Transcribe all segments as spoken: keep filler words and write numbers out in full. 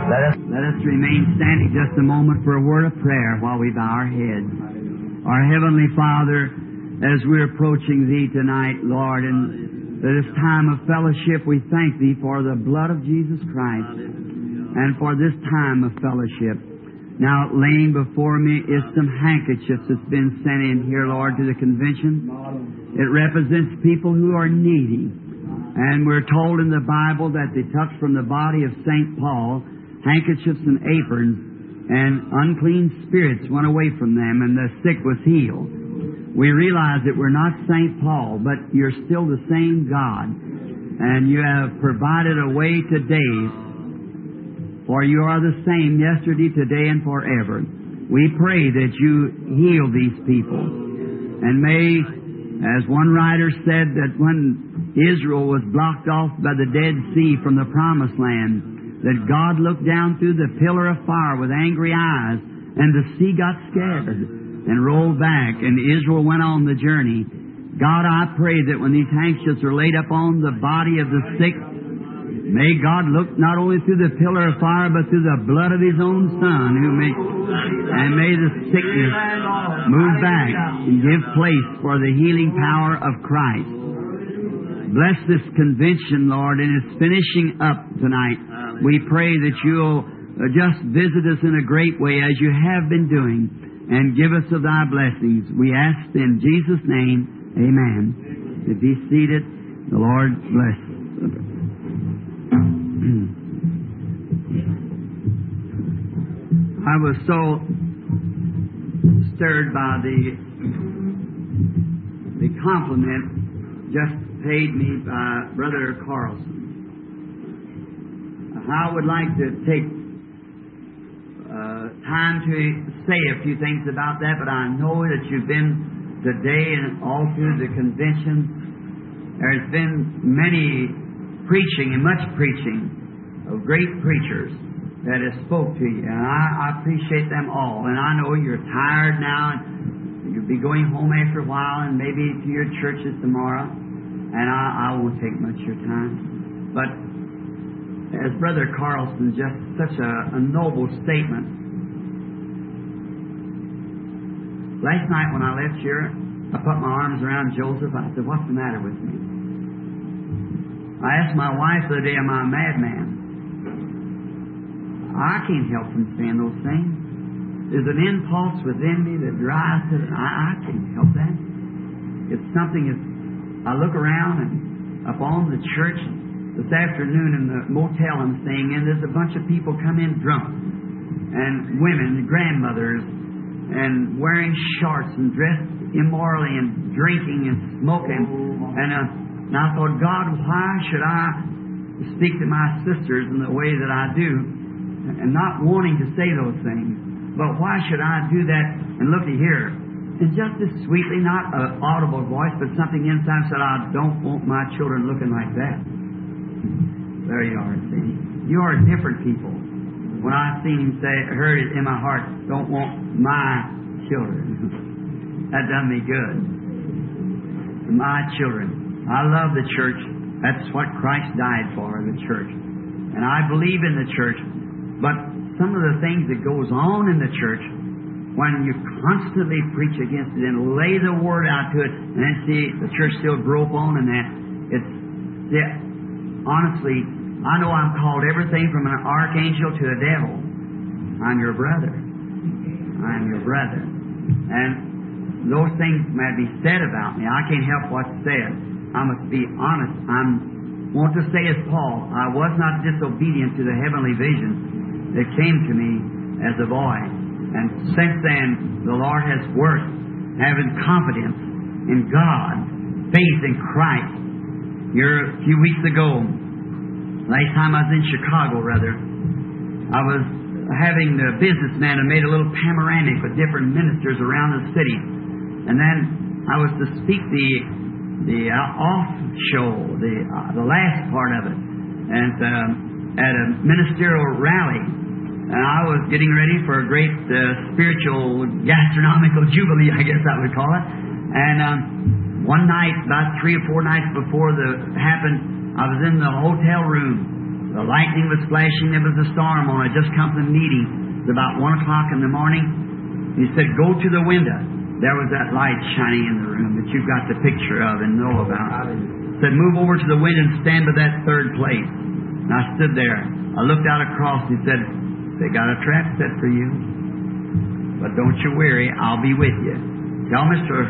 Let us, let us remain standing just a moment for a word of prayer while we bow our heads. Our Heavenly Father, as we're approaching Thee tonight, Lord, and this time of fellowship, we thank Thee for the blood of Jesus Christ and for this time of fellowship. Now, laying before me is some handkerchiefs that's been sent in here, Lord, to the convention. It represents people who are needy. And we're told in the Bible that they took from the body of Saint Paul handkerchiefs and aprons, and unclean spirits went away from them, and the sick was healed. We realize that we're not Saint Paul, but you're still the same God. And you have provided a way today, for you are the same yesterday, today, and forever. We pray that you heal these people. And may, as one writer said, that when Israel was blocked off by the Dead Sea from the Promised Land, that God looked down through the pillar of fire with angry eyes, and the sea got scared and rolled back, and Israel went on the journey. God, I pray that when these handkerchiefs are laid upon the body of the sick, may God look not only through the pillar of fire, but through the blood of His own Son, who may, and may the sickness move back and give place for the healing power of Christ. Bless this convention, Lord, and it's finishing up tonight. We pray that you'll just visit us in a great way as you have been doing, and give us of Thy blessings. We ask in Jesus' name, amen. To be seated, the Lord bless. I was so stirred by the the compliment just paid me by Brother Carlson. I would like to take uh, time to say a few things about that, but I know that you've been today and all through the convention. There's been many preaching and much preaching of great preachers that have spoke to you, and I, I appreciate them all. And I know you're tired now, and you'll be going home after a while, and maybe to your churches tomorrow, and I, I won't take much of your time. But as Brother Carlson, just such a, a noble statement. Last night when I left here, I put my arms around Joseph. I said, "What's the matter with me?" I asked my wife the other day, "Am I a madman?" I can't help from saying those things. There's an impulse within me that drives to it. I, I can't help that. It's something that I look around and upon the church. This afternoon in the motel I'm staying in, there's a bunch of people come in drunk, and women, grandmothers, and wearing shorts and dressed immorally and drinking and smoking. And, uh, and I thought, God, why should I speak to my sisters in the way that I do, and not wanting to say those things? But why should I do that? And look at here. And just as sweetly, not an audible voice, but something inside said, I don't want my children looking like that. There you are, see. You are different people. When I seen him say, heard it in my heart, don't want my children. That done me good. My children. I love the church. That's what Christ died for, the church. And I believe in the church. But some of the things that goes on in the church, when you constantly preach against it and lay the word out to it, and then see the church still grope on in that, it's, yeah, honestly, I know I'm called everything from an archangel to a devil. I'm your brother. I'm your brother. And those things may be said about me. I can't help what's said. I must be honest. I want to say as Paul, I was not disobedient to the heavenly vision that came to me as a boy. And since then, the Lord has worked, having confidence in God, faith in Christ. Here, a few weeks ago, last time I was in Chicago, rather, I was having the businessman who made a little panoramic with different ministers around the city. And then I was to speak the the uh, off show, the uh, the last part of it, and uh, at a ministerial rally. And I was getting ready for a great uh, spiritual gastronomical jubilee, I guess I would call it. And um, one night, about three or four nights before the happened, I was in the hotel room, The lightning was flashing. There was a storm on. I just come from the meeting. It was about one o'clock in the morning. He said, go to the window. There was that light shining in the room that you've got the picture of and know about. He said, move over to the window and stand by that third place. And I stood there. I looked out across and he said, they got a trap set for you. But don't you worry, I'll be with you. Tell Mister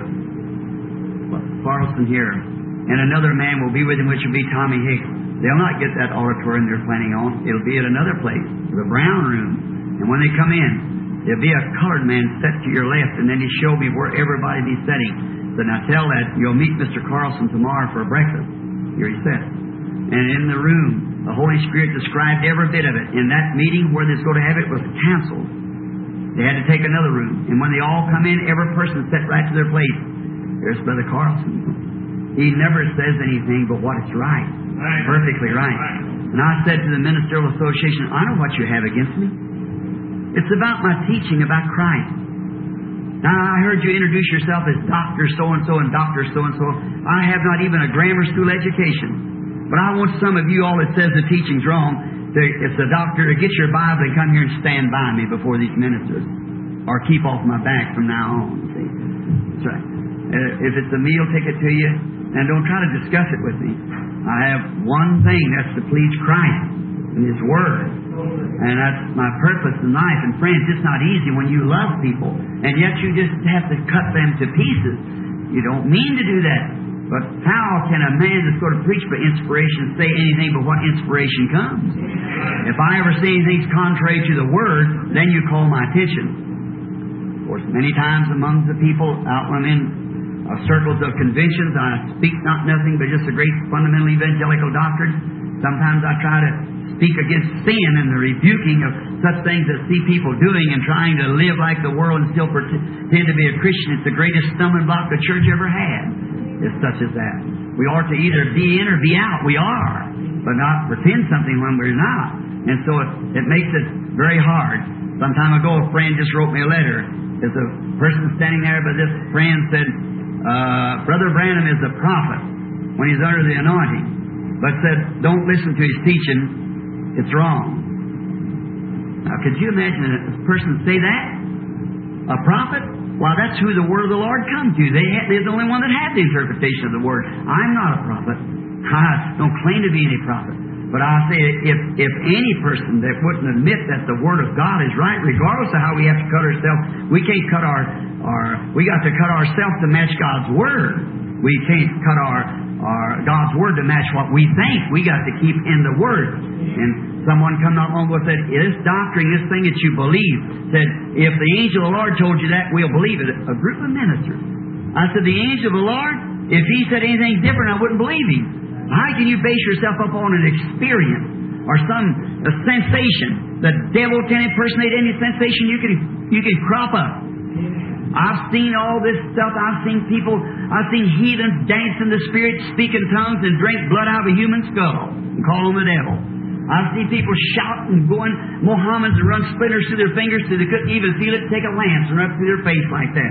Carlson here, and another man will be with him, which will be Tommy Hicks. They'll not get that auditorium they're planning on. It'll be at another place, the Brown Room. And when they come in, there'll be a colored man set to your left, and then he showed me where everybody be sitting. So now tell that you'll meet Mister Carlson tomorrow for breakfast. Here he sat. And in the room, the Holy Spirit described every bit of it. In that meeting where they're going to have it was canceled. They had to take another room. And when they all come in, every person sat right to their place. There's Brother Carlson. He never says anything but what is right. Right. Perfectly right. right. And I said to the Ministerial Association, I know what you have against me. It's about my teaching about Christ. Now, I heard you introduce yourself as Doctor so-and-so and Doctor so-and-so. I have not even a grammar school education. But I want some of you all that says the teaching's wrong, to, if the doctor, to get your Bible and come here and stand by me before these ministers. Or keep off my back from now on. See? That's right. Uh, if it's a meal ticket to you, and don't try to discuss it with me. I have one thing, that's to please Christ and His Word. And that's my purpose in life. And friends, it's not easy when you love people, and yet you just have to cut them to pieces. You don't mean to do that. But how can a man that's going to preach for inspiration say anything but what inspiration comes? If I ever say anything contrary to the Word, then you call my attention. Of course, many times among the people out when I'm in Uh, circles of conventions, I speak not nothing but just a great fundamental evangelical doctrine. Sometimes I try to speak against sin and the rebuking of such things that see people doing and trying to live like the world and still pretend to be a Christian. It's the greatest stumbling block the church ever had. It's such as that. We ought to either be in or be out. We are, but not pretend something when we're not. And so it, it makes it very hard. Some time ago, a friend just wrote me a letter. There's a person standing there, but this friend said, Uh, Brother Branham is a prophet when he's under the anointing, but said, don't listen to his teaching, it's wrong. Now, could you imagine a person say that? A prophet? Well, that's who the Word of the Lord comes to. They ha- they're the only one that have the interpretation of the Word. I'm not a prophet. I don't claim to be any prophet. But I say, if if any person that wouldn't admit that the Word of God is right, regardless of how we have to cut ourselves, we can't cut our, our we got to cut ourselves to match God's Word. We can't cut our, our God's Word to match what we think. We got to keep in the Word. And someone come not long ago and said, this doctrine, this thing that you believe, said, if the angel of the Lord told you that, we'll believe it. A group of ministers. I said, the angel of the Lord, if he said anything different, I wouldn't believe him. How can you base yourself up on an experience or some a sensation? The devil can impersonate any sensation you can you can crop up. I've seen all this stuff. I've seen people. I've seen heathens dance in the Spirit, speak in tongues, and drink blood out of a human skull and call on the devil. I've seen people shout and going Mohammedans and run splinters through their fingers so they couldn't even feel it. Take a lance and run through their face like that,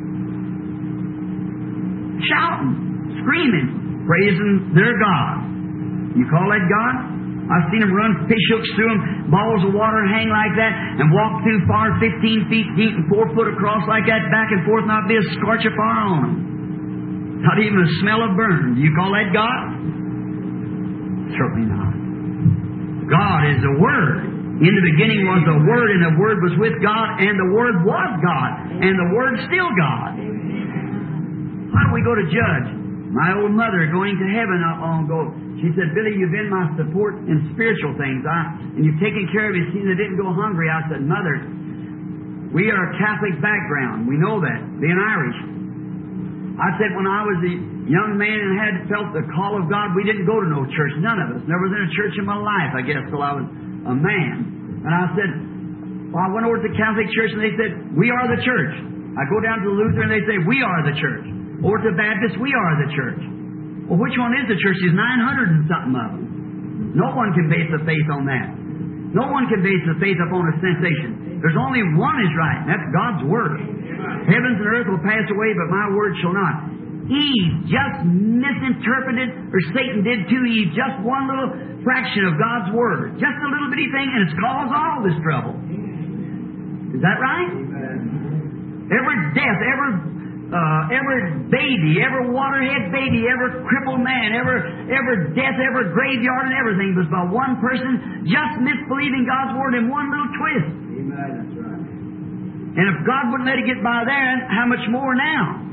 shouting, screaming, praising their God. You call that God? I've seen them run fish hooks through them, balls of water hang like that, and walk through fire fifteen feet deep and four foot across like that, back and forth, not be a scorch of fire on them. Not even a smell of burn. Do you call that God? Certainly not. God is the Word. In the beginning was the Word, and the Word was with God, and the Word was God, and the Word's still God. How do we go to judge? My old mother, going to heaven not long ago, she said, Billy, you've been my support in spiritual things, I, and you've taken care of me, seeing I didn't go hungry. I said, Mother, we are a Catholic background. We know that, being Irish. I said, when I was a young man and had felt the call of God, we didn't go to no church, none of us. Never was in a church in my life, I guess, till I was a man. And I said, well, I went over to the Catholic church, and they said, we are the church. I go down to the Lutheran, and they say, we are the church. Or to Baptist, we are the church. Well, which one is the church? There's nine hundred and something of them. No one can base the faith on that. No one can base the faith upon a sensation. There's only one is right, and that's God's Word. Heavens and earth will pass away, but my Word shall not. Eve just misinterpreted, or Satan did too, Eve, just one little fraction of God's Word. Just a little bitty thing, and it's caused all this trouble. Is that right? Every death, every uh, every baby, every waterhead baby, every crippled man, every every death, every graveyard and everything was by one person just misbelieving God's Word in one little twist. Amen. That's right. And if God wouldn't let it get by there, how much more now?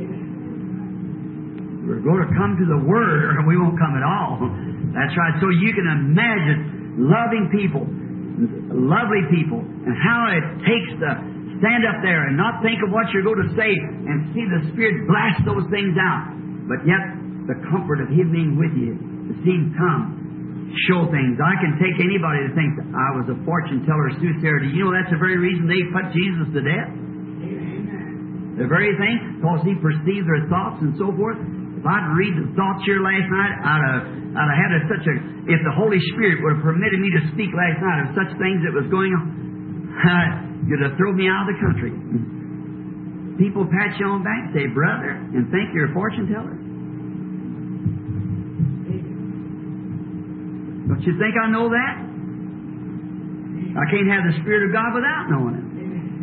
We're going to come to the Word, or we won't come at all. That's right. So you can imagine loving people, lovely people, and how it takes to stand up there and not think of what you're going to say and see the Spirit blast those things out. But yet, the comfort of Him being with you, to see Him come, show things. I can take anybody that thinks I was a fortune teller, soothsayer. Do you know that's the very reason they put Jesus to death? Amen. The very thing, because He perceived their thoughts and so forth. If I'd read the thoughts here last night, I'd have, I'd have had a, such a, if the Holy Spirit would have permitted me to speak last night of such things that was going on, you'd have thrown me out of the country. People pat you on the back, say, brother, and think you're a fortune teller. Don't you think I know that? I can't have the Spirit of God without knowing it.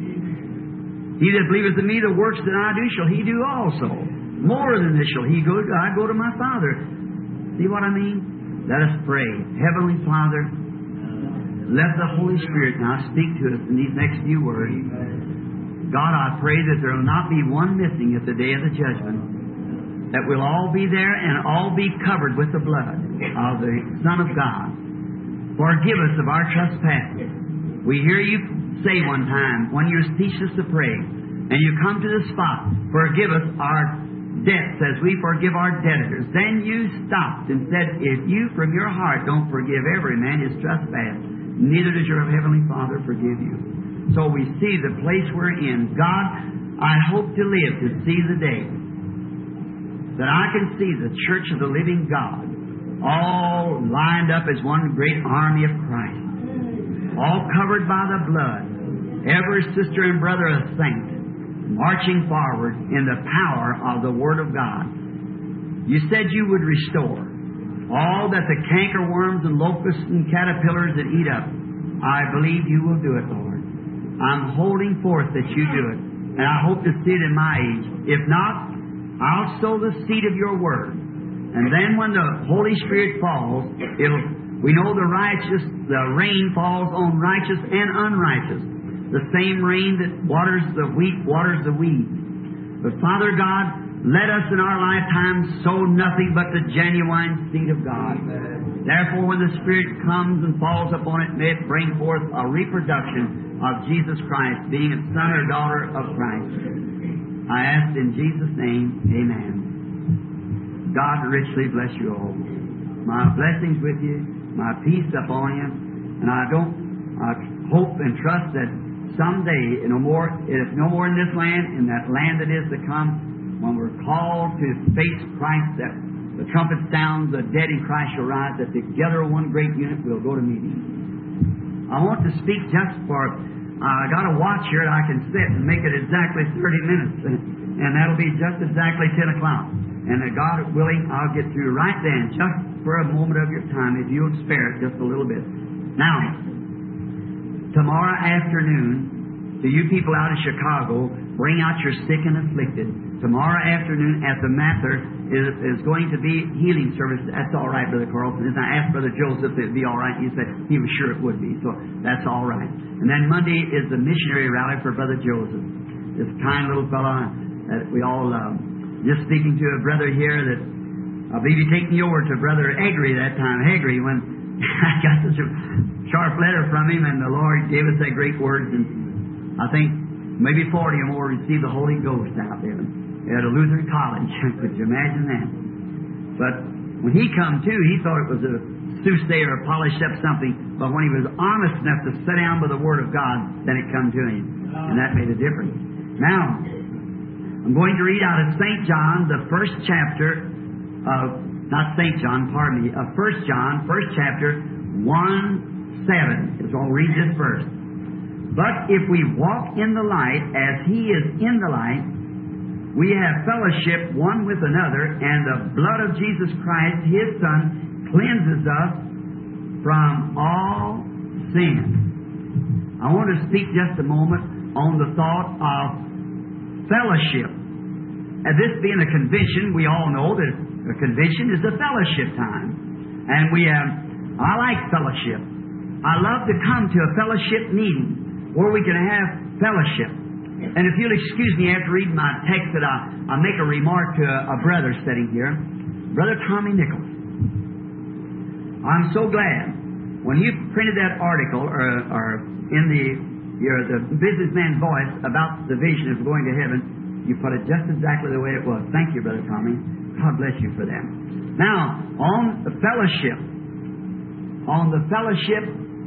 He that believeth in me, the works that I do, shall he do also. More than this shall he go. I go to my Father. See what I mean? Let us pray. Heavenly Father, let the Holy Spirit now speak to us in these next few words. God, I pray that there will not be one missing at the day of the judgment. That we'll all be there and all be covered with the blood of the Son of God. Forgive us of our trespasses. We hear you say one time, when you teach us to pray, and you come to the spot, forgive us our debts as we forgive our debtors. Then you stopped and said, if you from your heart don't forgive every man his trespass, neither does your Heavenly Father forgive you. So we see the place we're in. God, I hope to live to see the day that I can see the Church of the Living God all lined up as one great army of Christ, all covered by the blood, every sister and brother a saint, marching forward in the power of the Word of God. You said you would restore all that the cankerworms and locusts and caterpillars that eat up. I believe you will do it, Lord. I'm holding forth that you do it, and I hope to see it in my age. If not, I'll sow the seed of your Word. And then when the Holy Spirit falls, it'll, we know the righteous, the rain falls on righteous and unrighteous. The same rain that waters the wheat, waters the weeds. But Father God, let us in our lifetime sow nothing but the genuine seed of God. Amen. Therefore, when the Spirit comes and falls upon it, may it bring forth a reproduction of Jesus Christ, being a son or daughter of Christ. I ask in Jesus' name, amen. God richly bless you all. My blessings with you, my peace upon you, and I don't I hope and trust that someday, no more, if no more in this land, in that land that is to come, when we're called to face Christ, that the trumpet sounds, the dead in Christ shall rise, that together one great unit we'll go to meeting. I want to speak just for, I uh, got a watch here that I can sit and make it exactly thirty minutes, and that'll be just exactly ten o'clock. And that God willing, I'll get through right then, just for a moment of your time, if you'll spare it just a little bit. Now, tomorrow afternoon, to you people out of Chicago, bring out your sick and afflicted. Tomorrow afternoon at the Mather is, is going to be healing service. That's all right, Brother Carlson. I asked Brother Joseph if it'd be all right. He said he was sure it would be. So that's all right. And then Monday is the missionary rally for Brother Joseph. This kind little fellow that we all love. Just speaking to a brother here that I believe he took me over to Brother Eggery that time. Eggery, when I got this sharp letter from him, and the Lord gave us that great word, and I think maybe forty or more received the Holy Ghost out there at a Lutheran college. Could you imagine that? But when he come to, he thought it was a soothsayer or polished up something, but when he was honest enough to sit down with the Word of God, then it come to him, and that made a difference. Now, I'm going to read out of Saint John, the first chapter of, not Saint John, pardon me, of First John, first chapter, one seven. So I'll read this verse. But if we walk in the light as He is in the light, we have fellowship one with another, and the blood of Jesus Christ, His Son, cleanses us from all sin. I want to speak just a moment on the thought of fellowship. And this being a convention, we all know that a convention is a fellowship time. And we have, I like fellowship. I love to come to a fellowship meeting where we can have fellowship. And if you'll excuse me after reading my text that I, I'll make a remark to a, a brother sitting here, Brother Tommy Nichols. I'm so glad when you printed that article or, or in the your, the businessman's voice about the vision of going to heaven, you put it just exactly the way it was. Thank you, Brother Tommy. God bless you for that. Now, on the fellowship, on the fellowship,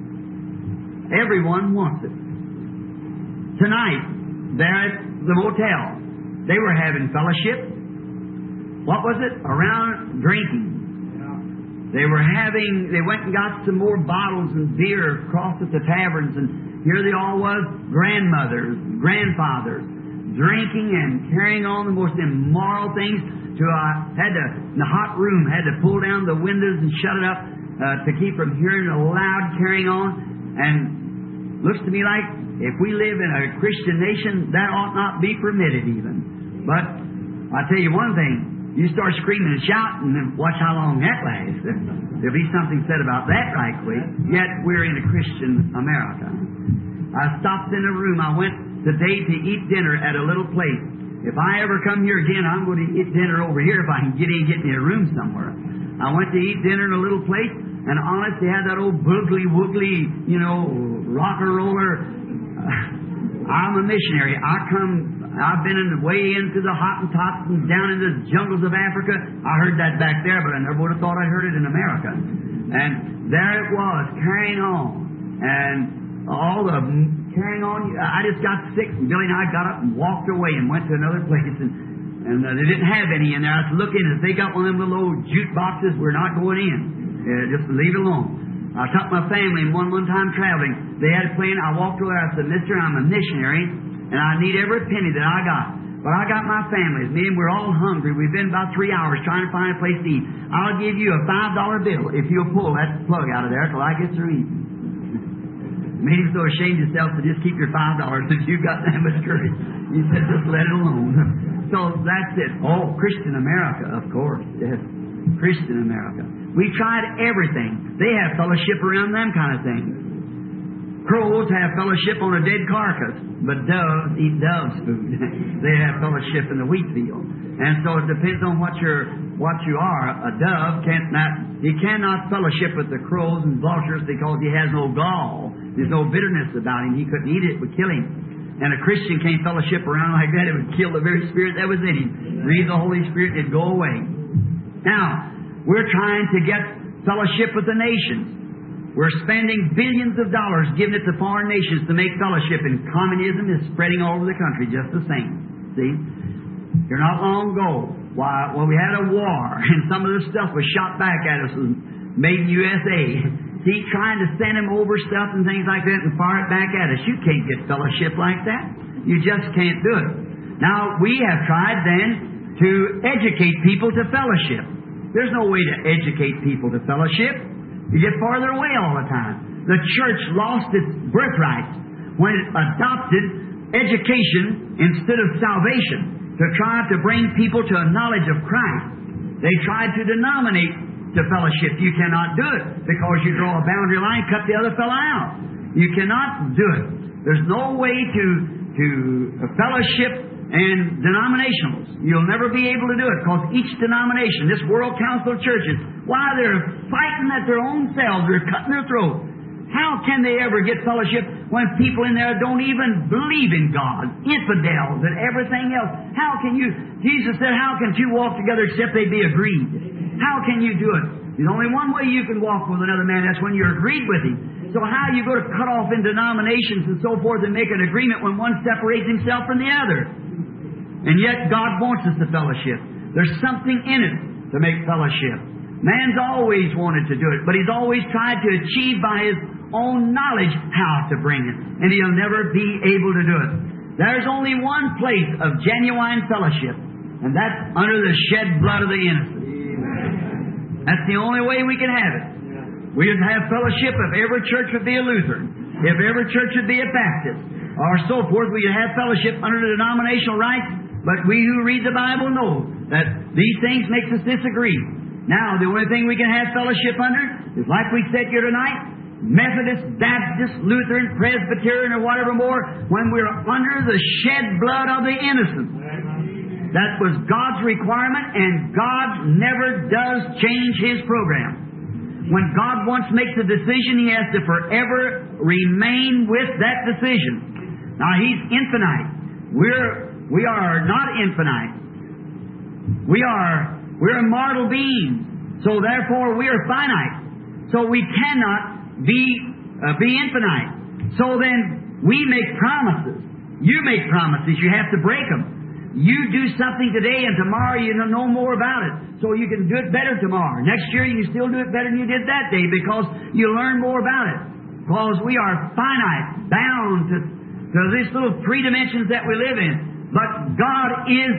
everyone wants it. Tonight, there at the motel, they were having fellowship. What was it? Around drinking. They were having, they went and got some more bottles and beer across at the taverns, and here they all was, grandmothers, grandfathers, drinking and carrying on the most immoral things. To uh, had to, in the hot room, had to pull down the windows and shut it up uh, to keep from hearing the loud carrying on. And looks to me like if we live in a Christian nation, that ought not be permitted even. But I tell you one thing. You start screaming and shouting, and watch how long that lasts. There'll be something said about that right quick. Yet we're in a Christian America. I stopped in a room. I went today to eat dinner at a little place. If I ever come here again, I'm going to eat dinner over here if I can get in, get me a room somewhere. I went to eat dinner in a little place, and honest, they had that old boogly woogly, you know, rocker roller. I'm a missionary. I come. I've been in the way into the Hottentots and down in the jungles of Africa. I heard that back there, but I never would have thought I heard it in America. And there it was, carrying on. And all the carrying on. I just got sick, and Billy and I got up and walked away and went to another place. And, and uh, they didn't have any in there. I was looking, and if they got one of them little old jute boxes, we're not going in. Uh, just leave it alone. I took my family, and one, one time traveling, they had a plane. I walked over there. I said, Mister, I'm a missionary. And I need every penny that I got. But I got my family. Me and we're all hungry. We've been about three hours trying to find a place to eat. I'll give you a five dollar bill if you'll pull that plug out of there till I get through eating. Made him so ashamed himself to just keep your five dollars since you got that much courage. He said, just let it alone. So that's it. Oh, Christian America, of course. Yes. Christian America. We've tried everything. They have fellowship around them kind of things. Crows have fellowship on a dead carcass, but doves eat dove's food. They have fellowship in the wheat field. And so it depends on what you're, what you are. A dove can't not, he cannot fellowship with the crows and vultures because he has no gall. There's no bitterness about him. He couldn't eat it, it would kill him. And a Christian can't fellowship around like that. It would kill the very spirit that was in him. Breathe the Holy Spirit, it'd go away. Now, we're trying to get fellowship with the nations. We're spending billions of dollars giving it to foreign nations to make fellowship, and communism is spreading all over the country just the same. See? Here not long ago, why, when we had a war, and some of this stuff was shot back at us, was made in U S A. See, trying to send them over stuff and things like that and fire it back at us. You can't get fellowship like that. You just can't do it. Now, we have tried then to educate people to fellowship. There's no way to educate people to fellowship. You get farther away all the time. The church lost its birthright when it adopted education instead of salvation to try to bring people to a knowledge of Christ. They tried to denominate to fellowship. You cannot do it because you draw a boundary line, cut the other fellow out. You cannot do it. There's no way to, to fellowship and denominationals. You'll never be able to do it because each denomination, this World Council of Churches, why, they're fighting at their own selves. They're cutting their throat. How can they ever get fellowship when people in there don't even believe in God? Infidels and everything else. How can you... Jesus said, how can two walk together except they be agreed? How can you do it? There's only one way you can walk with another man. That's when you're agreed with him. So how you go to cut off in denominations and so forth and make an agreement when one separates himself from the other? And yet God wants us to fellowship. There's something in it to make fellowship. Man's always wanted to do it, but he's always tried to achieve by his own knowledge how to bring it. And he'll never be able to do it. There's only one place of genuine fellowship, and that's under the shed blood of the innocent. That's the only way we can have it. We'd have fellowship if every church would be a Lutheran, if every church would be a Baptist, or so forth. We'd have fellowship under the denominational rights, but we who read the Bible know that these things makes us disagree. Now, the only thing we can have fellowship under is, like we said here tonight, Methodist, Baptist, Lutheran, Presbyterian, or whatever more, when we're under the shed blood of the innocent. That was God's requirement, and God never does change His program. When God once makes a decision, He has to forever remain with that decision. Now, He's infinite. We're, we are not infinite. We are, we're mortal beings. So therefore, we are finite. So we cannot be uh, be infinite. So then we make promises. You make promises. You have to break them. You do something today, and tomorrow you know more about it, so you can do it better tomorrow. Next year you can still do it better than you did that day, because you learn more about it. Because we are finite, bound to, to these little three dimensions that we live in. But God is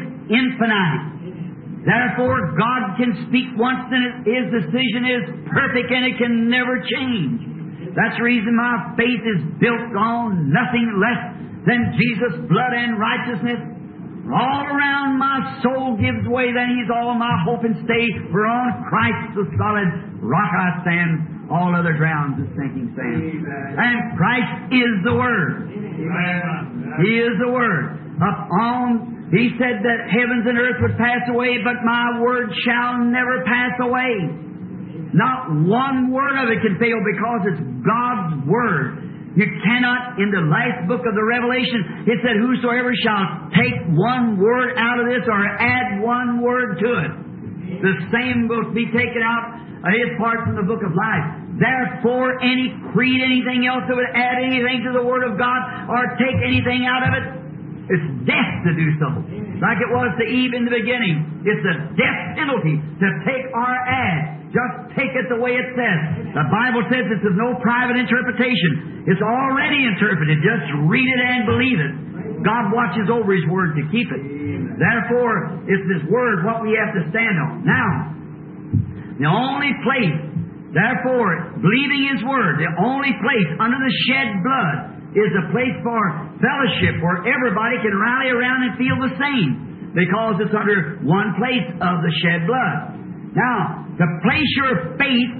infinite. Therefore, God can speak once, and His decision is perfect, and it can never change. That's the reason my faith is built on nothing less than Jesus' blood and righteousness. All around my soul gives way, then He's all my hope and stay. For on Christ the solid rock I stand, all other grounds is sinking sand. Amen. And Christ is the Word. Amen. He is the Word. Upon, He said that heavens and earth would pass away, but my Word shall never pass away. Not one word of it can fail, because it's God's Word. You cannot, in the last book of the Revelation, it said, whosoever shall take one word out of this or add one word to it, the same will be taken out of his part from the book of life. Therefore, any creed, anything else that would add anything to the Word of God or take anything out of it, it's death to do so. Like it was to Eve in the beginning. It's a death penalty to take or add. Just take it the way it says. The Bible says this is no private interpretation. It's already interpreted. Just read it and believe it. God watches over His Word to keep it. Therefore, it's this Word what we have to stand on. Now, the only place, therefore, believing His Word, the only place under the shed blood is a place for fellowship where everybody can rally around and feel the same, because it's under one place of the shed blood. Now, to place your faith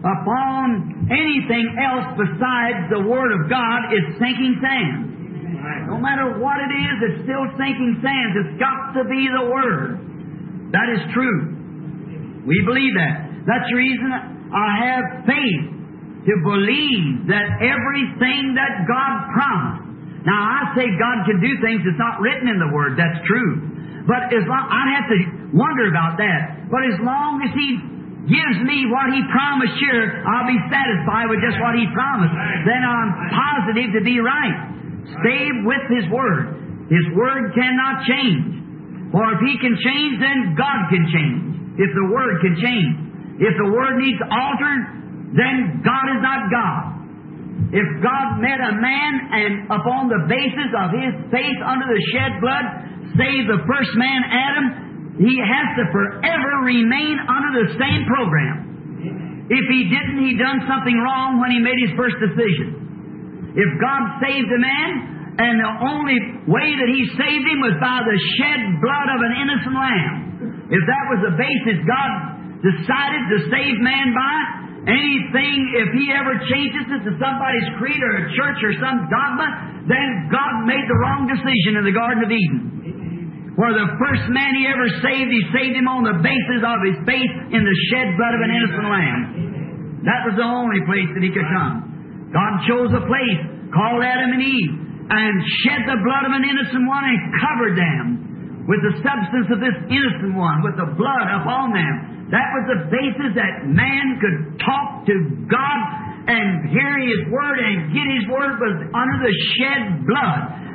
upon anything else besides the Word of God is sinking sand. No matter what it is, it's still sinking sand. It's got to be the Word. That is true. We believe that. That's the reason I have faith to believe that everything that God promised. Now, I say God can do things that's not written in the Word. That's true. But as long, I'd have to wonder about that. But as long as He gives me what He promised here, I'll be satisfied with just what He promised. Then I'm positive to be right. Stay with His Word. His Word cannot change. For if He can change, then God can change. If the Word can change. If the Word needs altered, then God is not God. If God met a man and upon the basis of his faith under the shed blood saved the first man, Adam, he has to forever remain under the same program. If he didn't, he done something wrong when he made his first decision. If God saved a man, and the only way that He saved him was by the shed blood of an innocent lamb, if that was the basis God decided to save man by, anything, if He ever changes it to somebody's creed or a church or some dogma, then God made the wrong decision in the Garden of Eden. For the first man He ever saved, He saved him on the basis of his faith in the shed blood of an innocent lamb. That was the only place that He could come. God chose a place called Adam and Eve and shed the blood of an innocent one and covered them with the substance of this innocent one, with the blood upon them. That was the basis that man could talk to God and hear His Word and get His Word was under the shed blood.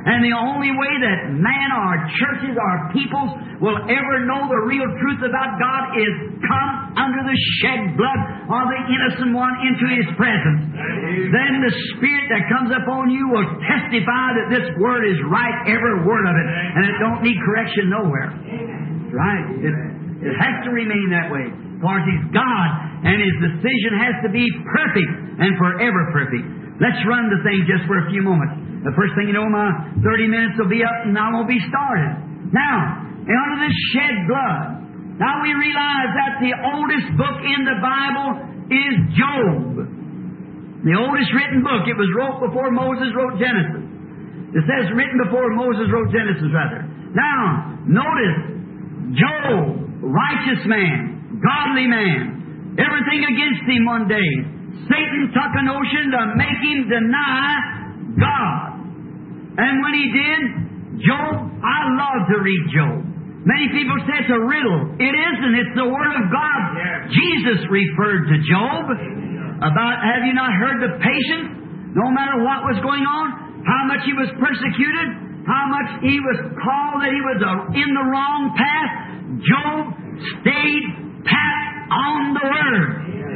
And the only way that man or churches or peoples will ever know the real truth about God is come under the shed blood of the innocent one into His presence. Amen. Then the Spirit that comes upon you will testify that this Word is right, every word of it, and it don't need correction nowhere. Amen. Right. It, it has to remain that way. Because He's God, and His decision has to be perfect and forever perfect. Let's run the thing just for a few moments. The first thing you know, my thirty minutes will be up and I won't be started. Now, under this shed blood, now we realize that the oldest book in the Bible is Job. The oldest written book. It was wrote before Moses wrote Genesis. It says written before Moses wrote Genesis, rather. Now, notice, Job, righteous man, godly man, everything against him one day. Satan took a notion to make him deny God. And when he did, Job, I love to read Job. Many people say it's a riddle. It isn't. It's the Word of God. Yeah. Jesus referred to Job about, have you not heard the patience, no matter what was going on, how much he was persecuted, how much he was called that he was in the wrong path. Job stayed pat on the Word.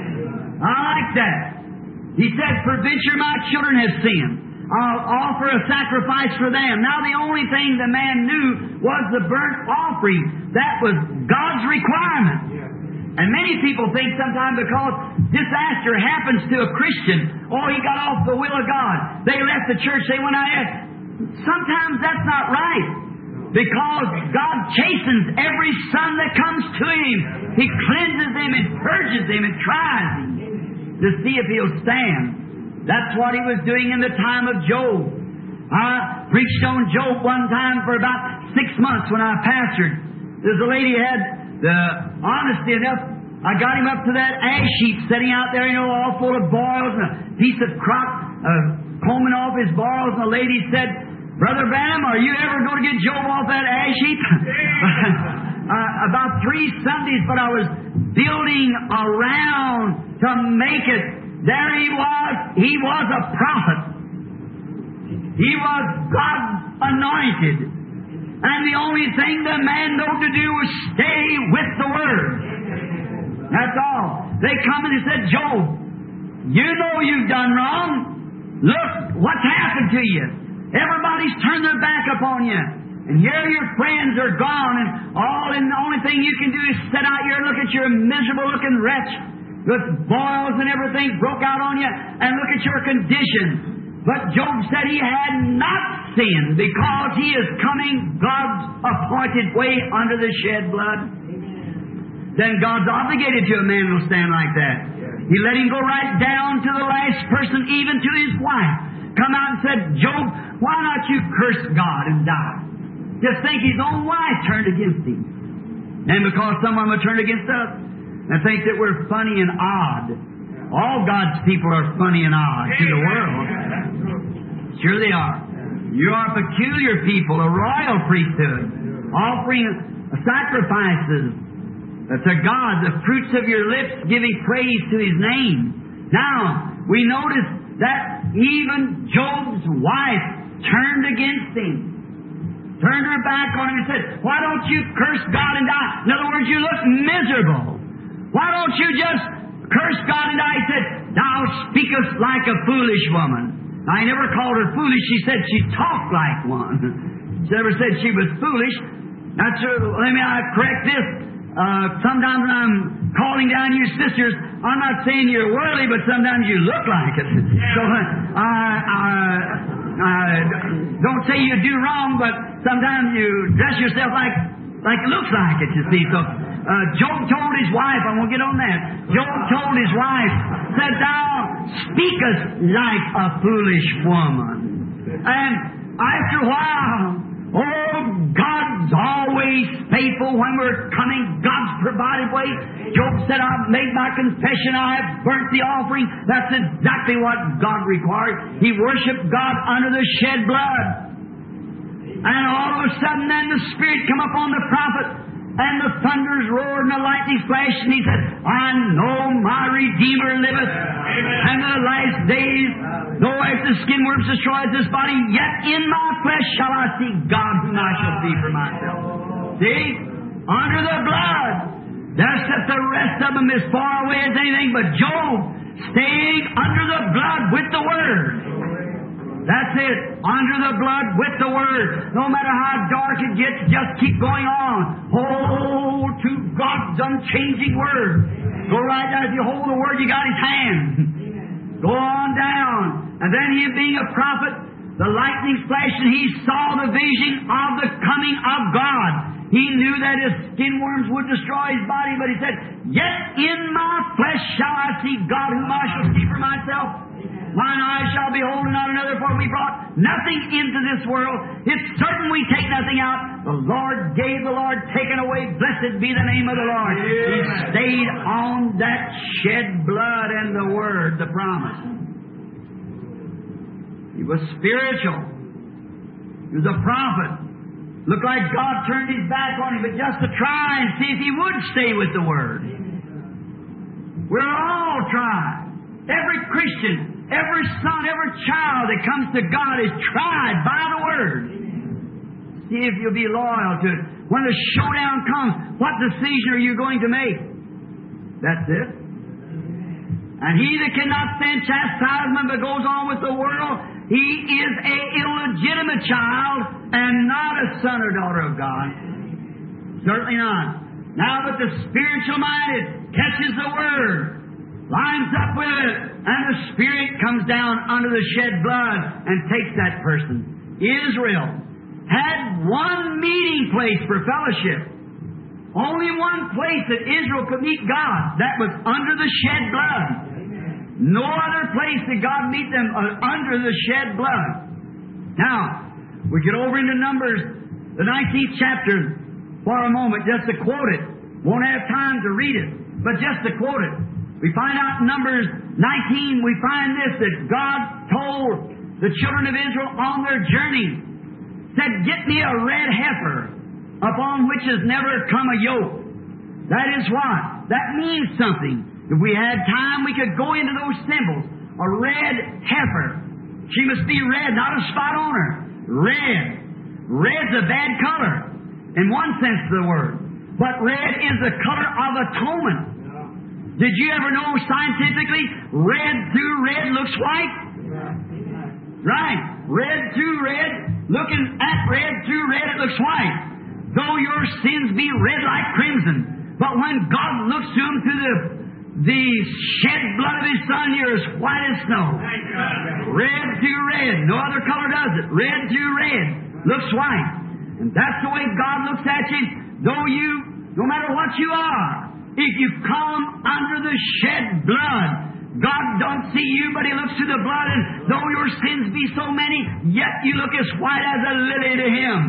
I like that. He said, peradventure my children have sinned. I'll offer a sacrifice for them. Now the only thing the man knew was the burnt offering. That was God's requirement. And many people think sometimes because disaster happens to a Christian, oh, he got off the will of God. They left the church, they went out. Sometimes that's not right. Because God chastens every son that comes to Him. He cleanses them and purges them and tries him to see if he'll stand. That's what he was doing in the time of Job. I preached on Job one time for about six months when I pastored. There's a lady who had the honesty enough. I got him up to that ash heap sitting out there, you know, all full of boils and a piece of crock uh, combing off his boils. And the lady said, Brother Branham, are you ever going to get Job off that ash heap? uh, about three Sundays, but I was building around to make it. There he was. He was a prophet. He was God's anointed. And the only thing the man knew to do was stay with the Word. That's all. They come and they said, Job, you know you've done wrong. Look what's happened to you. Everybody's turned their back upon you. And here your friends are gone. And all and the only thing you can do is sit out here and look at your miserable looking wretch with boils and everything broke out on you, and look at your condition. But Job said he had not sinned because he is coming God's appointed way under the shed blood. Amen. Then God's obligated to a man who'll stand like that. He let him go right down to the last person, even to his wife. Come out and said, Job, why not you curse God and die? Just think his own wife turned against him. And because someone would turn against us, and think that we're funny and odd. All God's people are funny and odd to the world. Sure they are. You are a peculiar people, a royal priesthood, offering sacrifices to God, the fruits of your lips giving praise to His name. Now, we notice that even Job's wife turned against him. Turned her back on him and said, why don't you curse God and die? In other words, you look miserable. Why don't you just curse God and die? He said, thou speakest like a foolish woman. I never called her foolish. She said she talked like one. She never said she was foolish. That's her. Let me I correct this. Uh, sometimes when I'm calling down you sisters, I'm not saying you're worldly, but sometimes you look like it. So I, I, I don't say you do wrong, but sometimes you dress yourself like like it looks like it, you see. So Uh, Job told his wife, I won't get on that. Job told his wife, said, thou speakest like a foolish woman. And after a while, oh, God's always faithful when we're coming God's provided way. Job said, I've made my confession, I have burnt the offering. That's exactly what God required. He worshiped God under the shed blood. And all of a sudden then the Spirit come upon the prophet. and the thunders roared and the lightnings flashed, and he said, I know my Redeemer liveth, and the last days, though as the skin worms destroys this body, yet in my flesh shall I see God whom I shall see for myself. See? Under the blood. That's that the rest of them as far away as anything but Job, staying under the blood with the Word. That's it. Under the blood with the Word. No matter how dark it gets, just keep going on. Hold to God's unchanging Word. Go right down. If you hold the Word, you got His hand. Go on down. And then he being a prophet, the lightnings flashed, and he saw the vision of the coming of God. He knew that his skin worms would destroy his body, but he said, yet in my flesh shall I see God whom I shall see for myself. Mine eyes shall behold and not another, for we brought nothing into this world. It's certain we take nothing out. The Lord gave, the Lord taken away. Blessed be the name of the Lord. Yeah. He stayed on that shed blood and the Word, the promise. He was spiritual. He was a prophet. Looked like God turned His back on him, but just to try and see if he would stay with the Word. We're all trying. Every Christian, every son, every child that comes to God is tried by the Word. See if you'll be loyal to it. When the showdown comes, what decision are you going to make? That's it. And he that cannot stand chastisement but goes on with the world, he is a illegitimate child and not a son or daughter of God. Certainly not. Now but the spiritual minded catches the Word, lines up with it, and the Spirit comes down under the shed blood and takes that person. Israel had one meeting place for fellowship. Only one place that Israel could meet God. That was under the shed blood. No other place did God meet them under the shed blood. Now, we get over into Numbers, the nineteenth chapter, for a moment, just to quote it. Won't have time to read it, but just to quote it. We find out in Numbers nineteen, we find this, that God told the children of Israel on their journey, said, get me a red heifer upon which has never come a yoke. That is what? That means something. If we had time, we could go into those symbols. A red heifer. She must be red, not a spot on her. Red. Red's a bad color, in one sense of the word. But red is the color of atonement. Did you ever know scientifically, red through red looks white? Right. Red through red, looking at red through red, it looks white. Though your sins be red like crimson. But when God looks to them through the The shed blood of His Son, you're as white as snow. Red to red. No other color does it. Red to red. Looks white. And that's the way God looks at you. Though you, no matter what you are, if you come under the shed blood, God don't see you, but He looks to the blood, and though your sins be so many, yet you look as white as a lily to Him.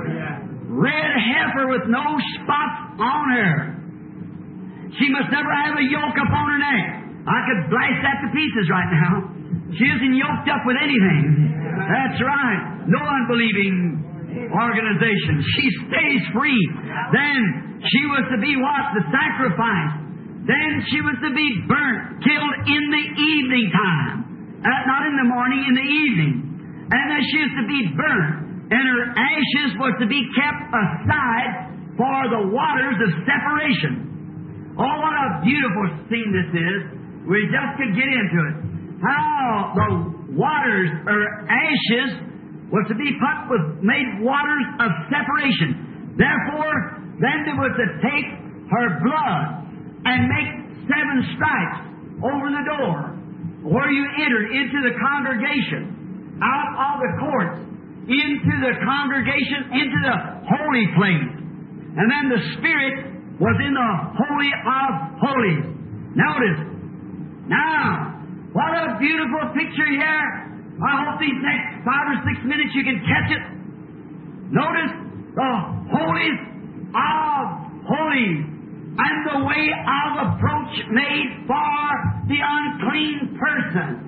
Red heifer with no spots on her. She must never have a yoke upon her neck. I could blast that to pieces right now. She isn't yoked up with anything. That's right. No unbelieving organization. She stays free. Then she was to be what? The sacrifice. Then she was to be burnt, killed in the evening time. Uh, not in the morning, in the evening. And then she was to be burnt. And her ashes was to be kept aside for the waters of separation. Oh, what a beautiful scene this is. We just could get into it. How the waters, or ashes, was to be put with, made waters of separation. Therefore, then they were to take her blood and make seven stripes over the door where you entered into the congregation, out of the courts, into the congregation, into the holy place. And then the Spirit was in the Holy of Holies. Notice. Now, what a beautiful picture here. I hope these next five or six minutes you can catch it. Notice the Holies of Holies and the way of approach made for the unclean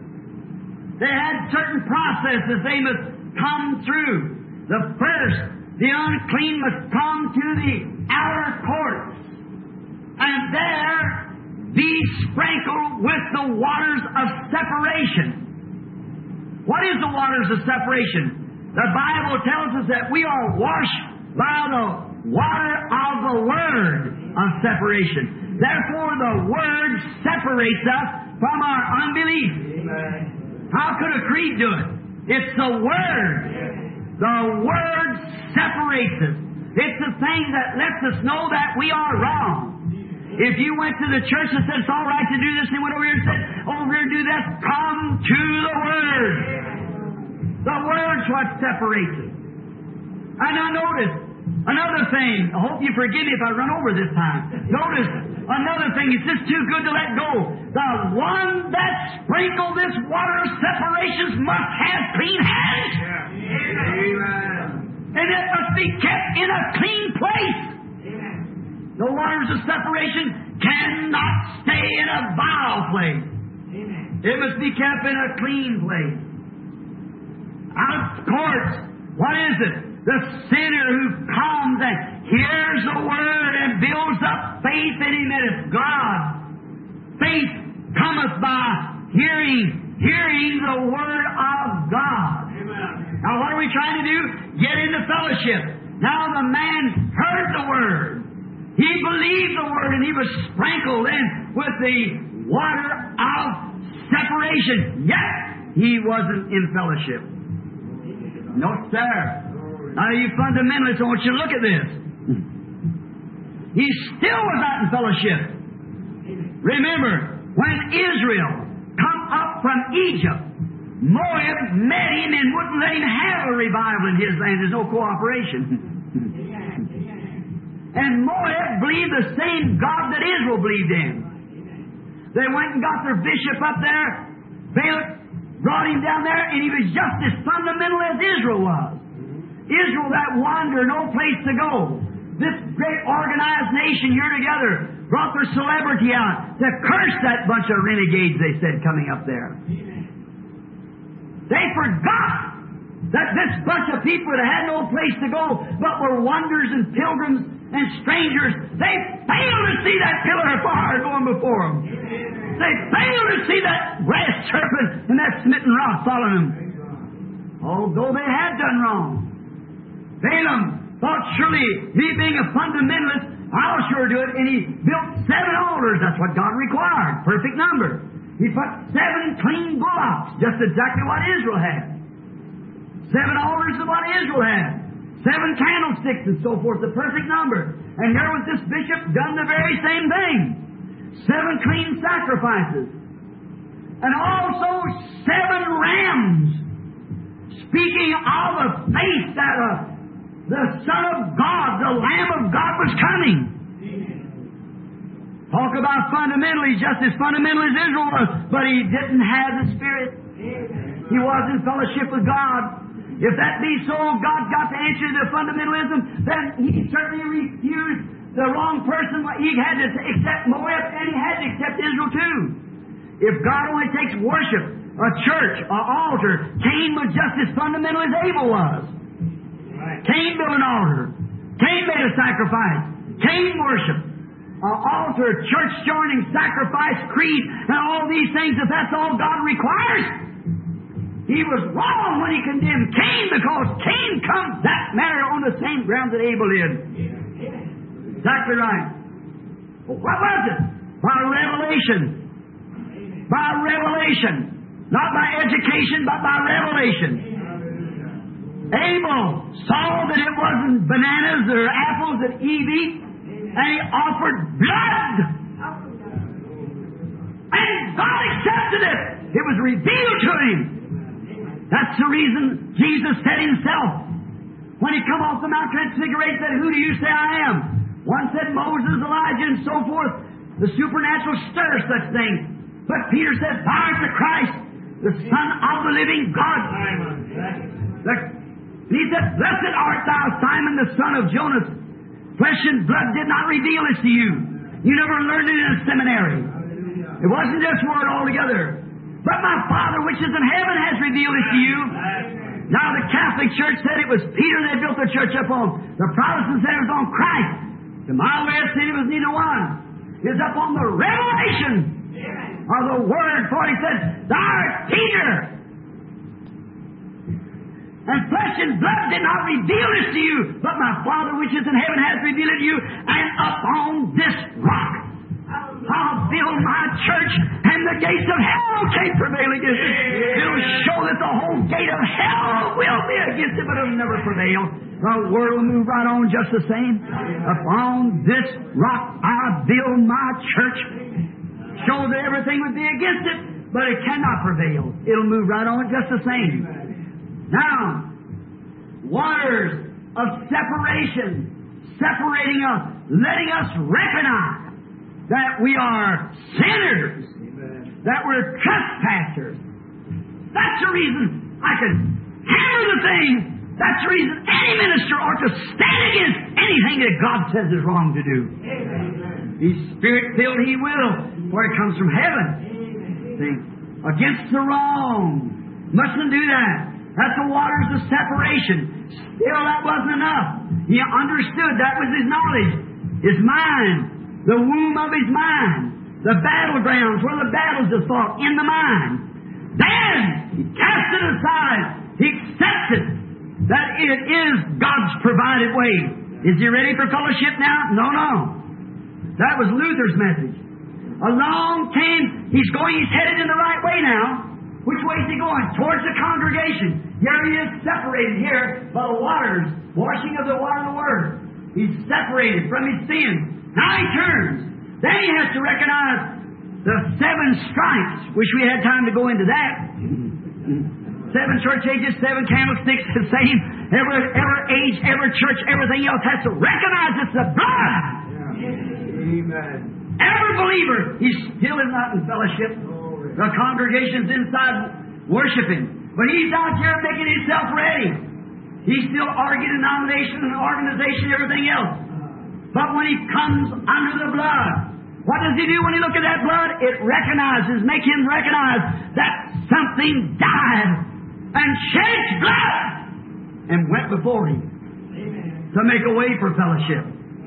person. They had certain processes they must come through. The first, the unclean must come to the outer courts, and there be sprinkled with the waters of separation. What is the waters of separation? The Bible tells us that we are washed by the water of the Word of separation. Therefore, the Word separates us from our unbelief. Amen. How could a creed do it? It's the Word. The Word separates us. It's the thing that lets us know that we are wrong. If you went to the church and said, it's all right to do this, and you went over here and said, over here do that, come to the Word. The Word's what separates us. And now notice, another thing. I hope you forgive me if I run over this time. Notice, another thing. It's just too good to let go. The one that sprinkled this water of separations must have clean hands. Amen. And it must be kept in a clean place. The waters of separation cannot stay in a vile place. Amen. It must be kept in a clean place. Out of courts, what is it? The sinner who comes and hears the Word and builds up faith in Him that is God. Faith cometh by hearing, hearing the Word of God. Amen. Now what are we trying to do? Get into fellowship. Now the man heard the Word. He believed the Word, and he was sprinkled in with the water of separation. Yet, he wasn't in fellowship. No, sir. Now, you fundamentalists, I want you to look at this. He still was not in fellowship. Remember, when Israel come up from Egypt, Moab met him and wouldn't let him have a revival in his land. There's no cooperation. And Moab believed the same God that Israel believed in. They went and got their bishop up there. Balak brought him down there, and he was just as fundamental as Israel was. Israel, that wanderer, no place to go. This great organized nation here together brought their celebrity out to curse that bunch of renegades, they said, coming up there. They forgot that this bunch of people that had no place to go but were wanderers and pilgrims and strangers, they failed to see that pillar of fire going before them. They failed to see that brass serpent and that smitten rock following them. Although they had done wrong. Balaam thought, surely, me being a fundamentalist, I'll sure do it. And he built seven altars. That's what God required. Perfect number. He put seven clean bullocks, just exactly what Israel had. Seven altars is what Israel had. Seven candlesticks and so forth, the perfect number. And there was this bishop done the very same thing. Seven clean sacrifices. And also seven rams. Speaking of the faith that uh, the Son of God, the Lamb of God, was coming. Talk about fundamentally, just as fundamental as Israel was, but he didn't have the Spirit. He was in fellowship with God. If that be so, God got to answer to fundamentalism, then he certainly refused the wrong person. He had to accept Moab, and he had to accept Israel too. If God only takes worship, a church, an altar, Cain was just as fundamental as Abel was. Right. Cain built an altar. Cain made a sacrifice. Cain worshiped. An altar, church joining, sacrifice, creed, and all these things, if that's all God requires, he was wrong when he condemned Cain, because Cain comes that manner on the same ground that Abel did. Exactly right. Well, what was it? By revelation. By revelation. Not by education, but by revelation. Abel saw that it wasn't bananas or apples that Eve eat, and he offered blood. And God accepted it. It was revealed to him. That's the reason Jesus said himself, when he come off the Mount Transfiguration, said, who do you say I am? One said Moses, Elijah, and so forth. The supernatural stirs such things. But Peter said, thou art the Christ, the Son of the living God. The, he said, blessed art thou, Simon, the son of Jonas. Flesh and blood did not reveal this to you. You never learned it in a seminary. It wasn't this word altogether. But my Father which is in heaven has revealed it to you. Now the Catholic Church said it was Peter they built the church upon. The Protestants said it was on Christ. To my way of saying it was neither one. It was up on the revelation of the Word. For He said, Thou art Peter. And flesh and blood did not reveal this to you, but my Father which is in heaven has revealed it to you. And upon this rock I'll build my church, and the gates of hell can't prevail against it. It'll show that the whole gate of hell will be against it, but it'll never prevail. The world will move right on just the same. Upon this rock I'll build my church. Show that everything would be against it, but it cannot prevail. It'll move right on just the same. Now, waters of separation, separating us, letting us recognize that we are sinners, Amen. That we're trespassers. That's the reason I can hammer the thing. That's the reason any minister ought to stand against anything that God says is wrong to do. Amen. He's Spirit-filled, He will, for it comes from heaven. See? Against the wrong. Mustn't do that. That's the waters of separation. Still, that wasn't enough. He understood that was his knowledge, his mind, the womb of his mind, the battlegrounds where the battles are fought in the mind. Then he cast it aside. He accepted that it is God's provided way. Is he ready for fellowship now? No, no. That was Luther's message. Along came, he's going, he's headed in the right way now. Which way is he going? Towards the congregation. Here he is separated here by the waters, washing of the water of the Word. He's separated from his sins. Now he turns. Then he has to recognize the seven stripes, which we had time to go into that. Seven church ages, seven candlesticks, the same. Every, every age, every church, everything else has to recognize it's the blood. Yeah. Amen. Every believer, he still is not in fellowship. The congregation's inside worshiping. But he's out here making himself ready. He's still arguing denomination and organization and everything else. But when he comes under the blood, what does he do when he looks at that blood? It recognizes, make him recognize that something died and shed its blood and went before him. Amen. To make a way for fellowship.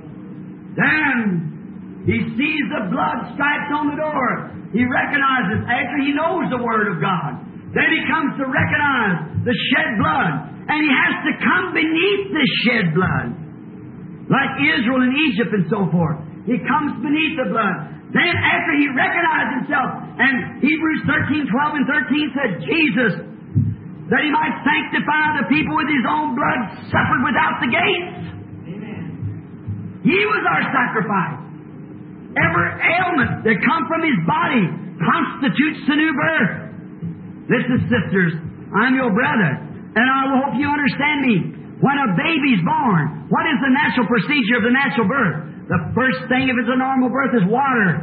Then he sees the blood stripes on the door. He recognizes, after he knows the Word of God, then he comes to recognize the shed blood. And he has to come beneath the shed blood. Like Israel and Egypt and so forth. He comes beneath the blood. Then after he recognized himself, and Hebrews thirteen, twelve and thirteen said, Jesus, that he might sanctify the people with his own blood, suffered without the gates. Amen. He was our sacrifice. Every ailment that come from his body constitutes the new birth. Listen, sisters, I'm your brother, and I hope you understand me. When a baby's born, what is the natural procedure of the natural birth? The first thing, if it's a normal birth, is water.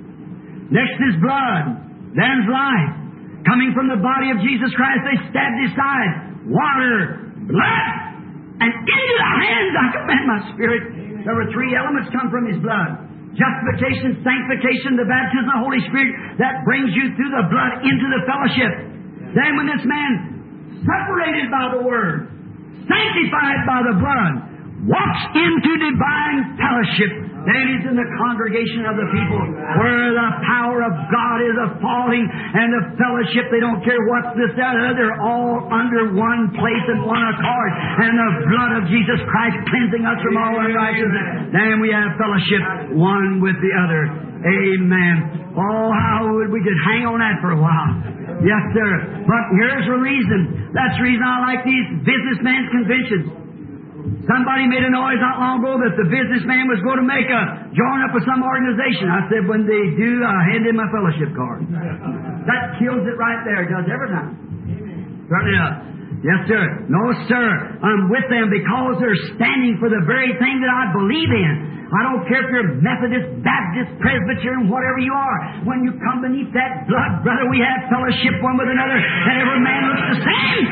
Next is blood. Then's life. Coming from the body of Jesus Christ, they stabbed his side. Water, blood, and into the hands I commend my spirit. There were three elements come from his blood. Justification, sanctification, the baptism of the Holy Spirit that brings you through the blood into the fellowship. Then when this man, separated by the Word, sanctified by the blood, walks into divine fellowship, then he's in the congregation of the people where the power of God is a falling and the fellowship, they don't care what's this, that, or they're all under one place and one accord. And the blood of Jesus Christ cleansing us from all unrighteousness. Then we have fellowship one with the other. Amen. Oh, how would we could hang on that for a while. Yes, sir. But here's the reason. That's the reason I like these businessmen's conventions. Somebody made a noise not long ago that the businessman was going to make a join up with some organization. I said, when they do, I'll hand him my fellowship card. That kills it right there. It does every time. Certainly does. Yes, sir. No, sir. I'm with them because they're standing for the very thing that I believe in. I don't care if you're Methodist, Baptist, Presbyterian, whatever you are. When you come beneath that blood, brother, we have fellowship one with another, and every man looks the same.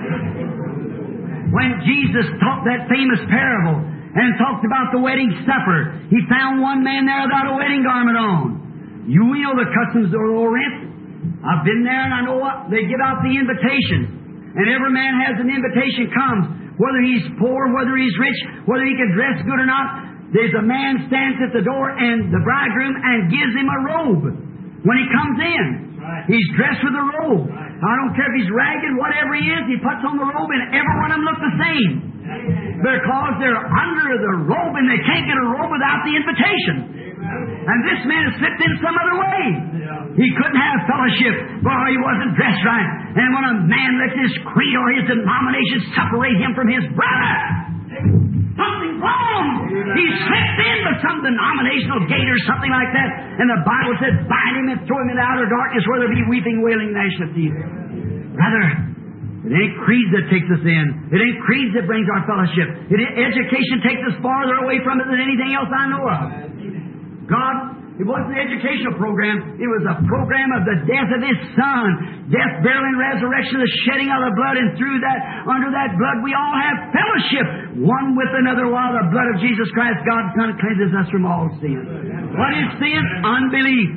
When Jesus taught that famous parable and talked about the wedding supper, he found one man there without a wedding garment on. You know the customs of Orient. I've been there and I know what they give out the invitation. And every man has an invitation comes, whether he's poor, whether he's rich, whether he can dress good or not. There's a man stands at the door and the bridegroom and gives him a robe when he comes in. Right. He's dressed with a robe. Right. I don't care if he's ragged, whatever he is, he puts on the robe and every one of them look the same. Amen. Because they're under the robe and they can't get a robe without the invitation. And this man has slipped in some other way. Yeah. He couldn't have fellowship, for he wasn't dressed right. And when a man lets his creed or his denomination separate him from his brother, something's wrong. Yeah. He slipped into some denominational gate or something like that. And the Bible said, bind him and throw him into outer darkness where there be weeping, wailing, gnashing of teeth. Brother, it ain't creed that takes us in. It ain't creed that brings our fellowship. It ain't education takes us farther away from it than anything else I know of. God, it wasn't an educational program. It was a program of the death of His Son. Death, burial, and resurrection, the shedding of the blood. And through that, under that blood, we all have fellowship one with another while the blood of Jesus Christ, God's Son, cleanses us from all sin. What is sin? Unbelief.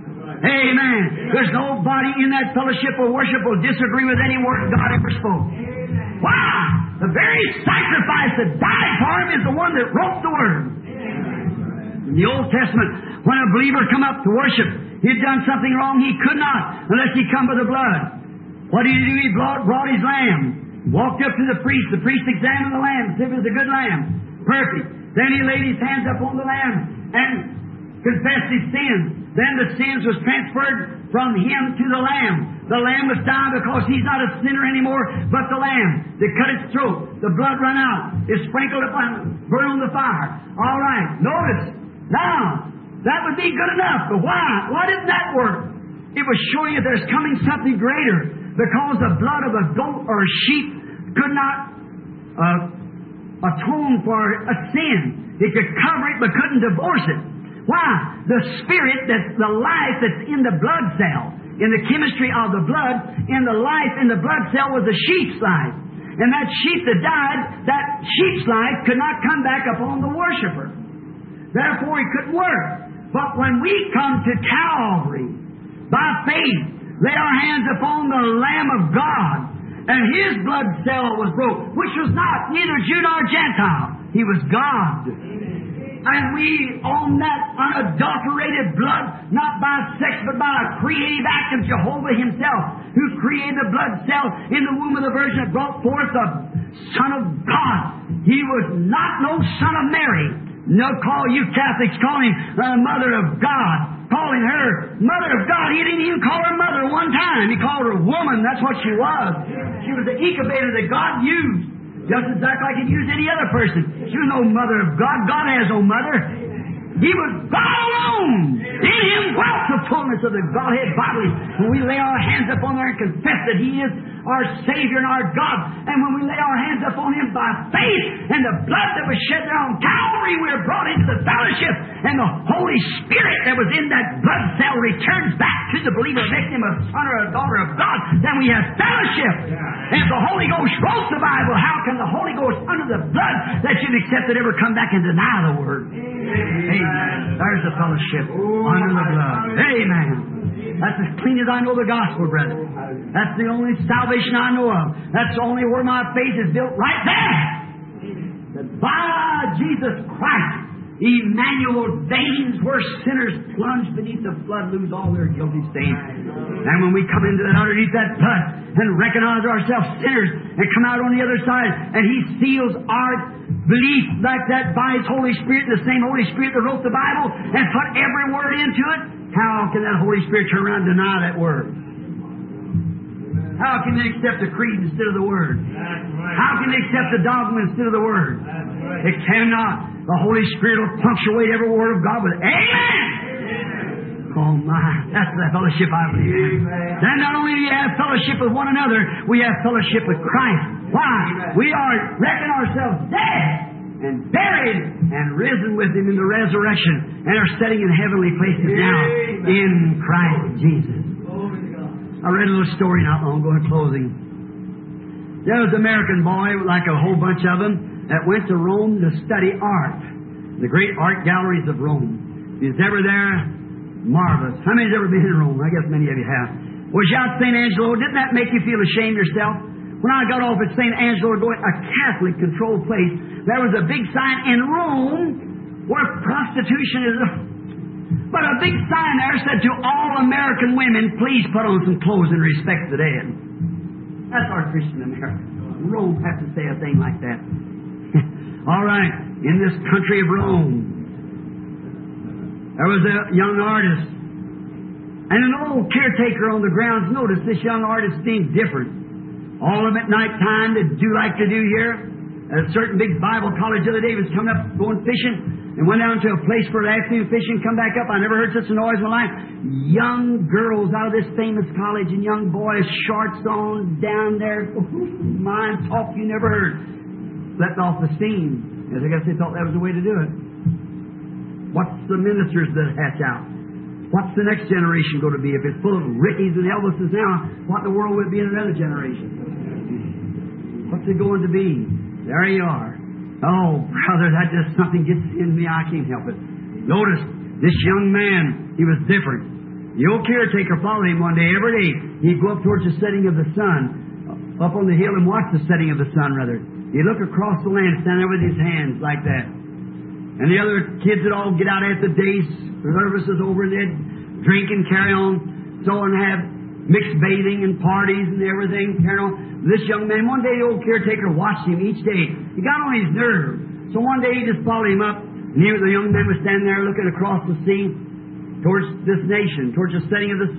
Amen. There's nobody in that fellowship or worship will disagree with any word God ever spoke. Wow! The very sacrifice that died for Him is the one that wrote the Word. In the Old Testament, when a believer come up to worship, he'd done something wrong, he could not unless he come by the blood. What did he do? He brought, brought his lamb, walked up to the priest. The priest examined the lamb, said it was a good lamb, perfect. Then he laid his hands up on the lamb and confessed his sins. Then the sins was transferred from him to the lamb. The lamb was dying because he's not a sinner anymore, but the lamb. They cut its throat. The blood run out. It sprinkled upon, burned on the fire. All right. Notice. Now, that would be good enough. But why? Why didn't that work? It was showing that there's coming something greater. Because the blood of a goat or a sheep could not uh, atone for a sin. It could cover it but couldn't divorce it. Why? The spirit, that's the life that's in the blood cell, in the chemistry of the blood, and the life in the blood cell was the sheep's life. And that sheep that died, that sheep's life could not come back upon the worshiper. Therefore, it couldn't work. But when we come to Calvary, by faith, lay our hands upon the Lamb of God, and His blood cell was broke, which was not neither Jew nor Gentile. He was God. And we, on that unadulterated blood, not by sex, but by a creative act of Jehovah Himself, who created the blood cell in the womb of the Virgin that brought forth the Son of God. He was not no Son of Mary. No, call you Catholics, call Him the Mother of God. Calling her Mother of God. He didn't even call her Mother one time. He called her woman. That's what she was. She was the incubator that God used. Just exactly like He used any other person. She was no Mother of God. God has no mother. He was God alone. In Him dwelt the fullness of the Godhead bodily. When we lay our hands upon her and confess that He is our Savior and our God, and when we lay our hands upon Him by faith and the blood that was shed there on Calvary, we are brought into the fellowship, and the Holy Spirit that was in that blood cell returns back to the believer, making him a son or a daughter of God. Then we have fellowship. And if the Holy Ghost wrote the Bible, how can the Holy Ghost under the blood that you've accepted ever come back and deny the Word? Amen. There's the fellowship under the blood. Amen. That's as clean as I know the gospel, brother. That's the only salvation I know of. That's the only where my faith is built, right there. That by Jesus Christ, Emmanuel's veins where sinners plunge beneath the flood lose all their guilty stains. And when we come into that underneath that blood and recognize ourselves sinners and come out on the other side, and He seals our belief like that by His Holy Spirit, the same Holy Spirit that wrote the Bible and put every word into it, how can that Holy Spirit turn around and deny that word? How can they accept the creed instead of the Word? How can they accept the dogma instead of the Word? It cannot. The Holy Spirit will punctuate every word of God with Amen. Oh my, that's the fellowship I believe in. Then not only do you have fellowship with one another, we have fellowship with Christ. Why? We are reckon ourselves dead and buried and risen with Him in the resurrection and are sitting in heavenly places now in Christ Jesus. I read a little story not long ago in closing. There was an American boy, like a whole bunch of them, that went to Rome to study art. The great art galleries of Rome. If he's ever there, marvelous. How many's ever been in Rome? I guess many of you have. Was you out Saint Angelo? Didn't that make you feel ashamed yourself? When I got off at Saint Angelo going, a Catholic-controlled place, there was a big sign in Rome where prostitution is... But a big sign there said to all American women, please put on some clothes and respect the dead. That's our Christian America. Rome has to say a thing like that. All right, in this country of Rome, there was a young artist, and an old caretaker on the grounds noticed this young artist being different. All of them at night time to do like to do here. A certain big Bible college the other day was coming up, going fishing, and went down to a place for afternoon fishing, come back up. I never heard such a noise in my life. Young girls out of this famous college and young boys, shorts on, down there. My talk you never heard. Slept off the steam. I guess they thought that was the way to do it. What's the ministers that hatch out? What's the next generation going to be? If it's full of Rickies and Elvises now, what in the world would it be in another generation? What's it going to be? There you are. Oh, brother, that just something gets in me. I can't help it. Notice, this young man, he was different. The old caretaker followed him one day. Every day, he'd go up towards the setting of the sun, up on the hill and watch the setting of the sun, rather. He'd look across the land, stand there with his hands like that. And the other kids would all get out after the day's service was over, and they'd drink and carry on, so and have mixed bathing and parties and everything, carry on. This young man, one day the old caretaker watched him each day. He got on his nerve. So one day he just followed him up, and he, the young man was standing there looking across the sea towards this nation, towards the setting of the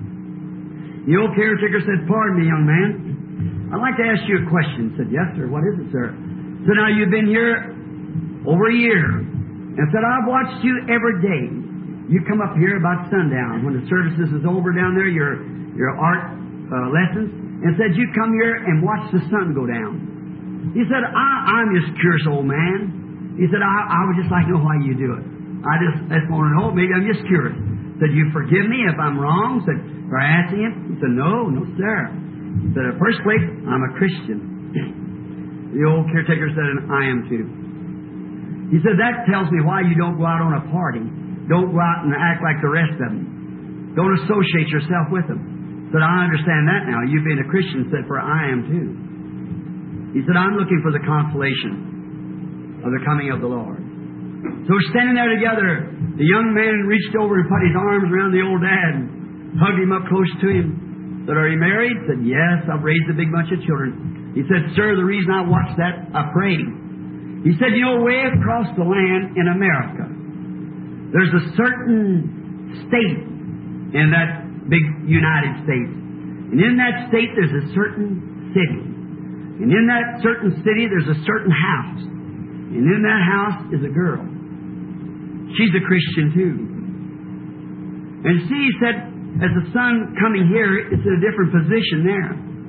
sun. The old caretaker said, pardon me, young man, I'd like to ask you a question. Said, yes, sir. What is it, sir? So now you've been here over a year. And said, I've watched you every day. You come up here about sundown when the services is over down there, your your art uh, lessons, and said you come here and watch the sun go down. He said, I, I'm just curious, old man. He said, I, I would just like to know why you do it. I just, I just want to know. Maybe I'm just curious. Said, you forgive me if I'm wrong? Said, for asking him? He said, no, no, sir. He said, in the first place, I'm a Christian. The old caretaker said, and I am too. He said, that tells me why you don't go out on a party. Don't go out and act like the rest of them. Don't associate yourself with them. Said, I understand that now. You being a Christian, said, for I am too. He said, I'm looking for the consolation of the coming of the Lord. So standing there together, the young man reached over and put his arms around the old dad and hugged him up close to him. Said, are you married? Said, yes, I've raised a big bunch of children. He said, sir, the reason I watched that, I prayed. He said, you know, way across the land in America, there's a certain state in that big United States. And in that state, there's a certain city. And in that certain city, there's a certain house. And in that house is a girl. She's a Christian too. And see, he said, as the sun coming here, it's in a different position there.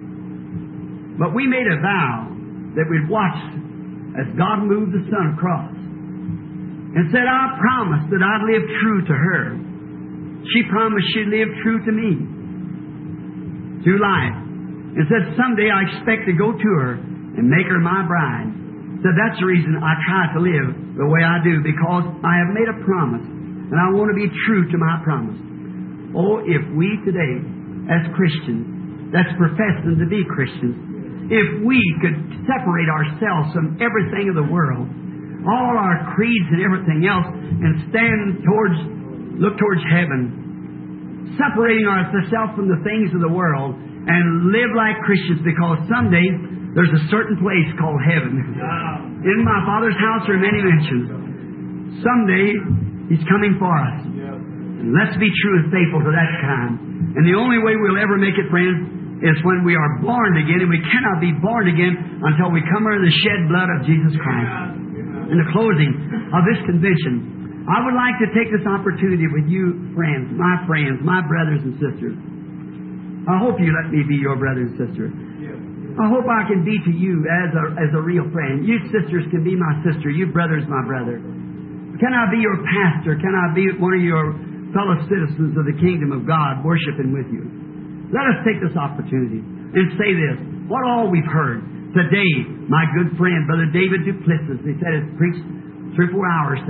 But we made a vow that we'd watch as God moved the sun across. And said, I promised that I'd live true to her. She promised she'd live true to me. Through life. And said, someday I expect to go to her and make her my bride. Said, that's the reason I try to live the way I do, because I have made a promise. And I want to be true to my promise. Oh, if we today, as Christians, that's professing to be Christians, if we could separate ourselves from everything of the world, all our creeds and everything else, and stand towards, look towards heaven, separating ourselves from the things of the world, and live like Christians, because someday there's a certain place called heaven. In my Father's house are many mansions. Someday He's coming for us. And let's be true and faithful to that time. And the only way we'll ever make it, friends, is when we are born again, and we cannot be born again until we come under the shed blood of Jesus Christ. In the closing of this convention, I would like to take this opportunity with you, friends, my friends, my brothers and sisters. I hope you let me be your brother and sister. I hope I can be to you as a, as a real friend. You sisters can be my sister. You brothers, my brother. Can I be your pastor? Can I be one of your fellow citizens of the kingdom of God, worshiping with you? Let us take this opportunity and say this. What all we've heard today, my good friend, Brother David Duplessis, he said, has preached three or four hours today.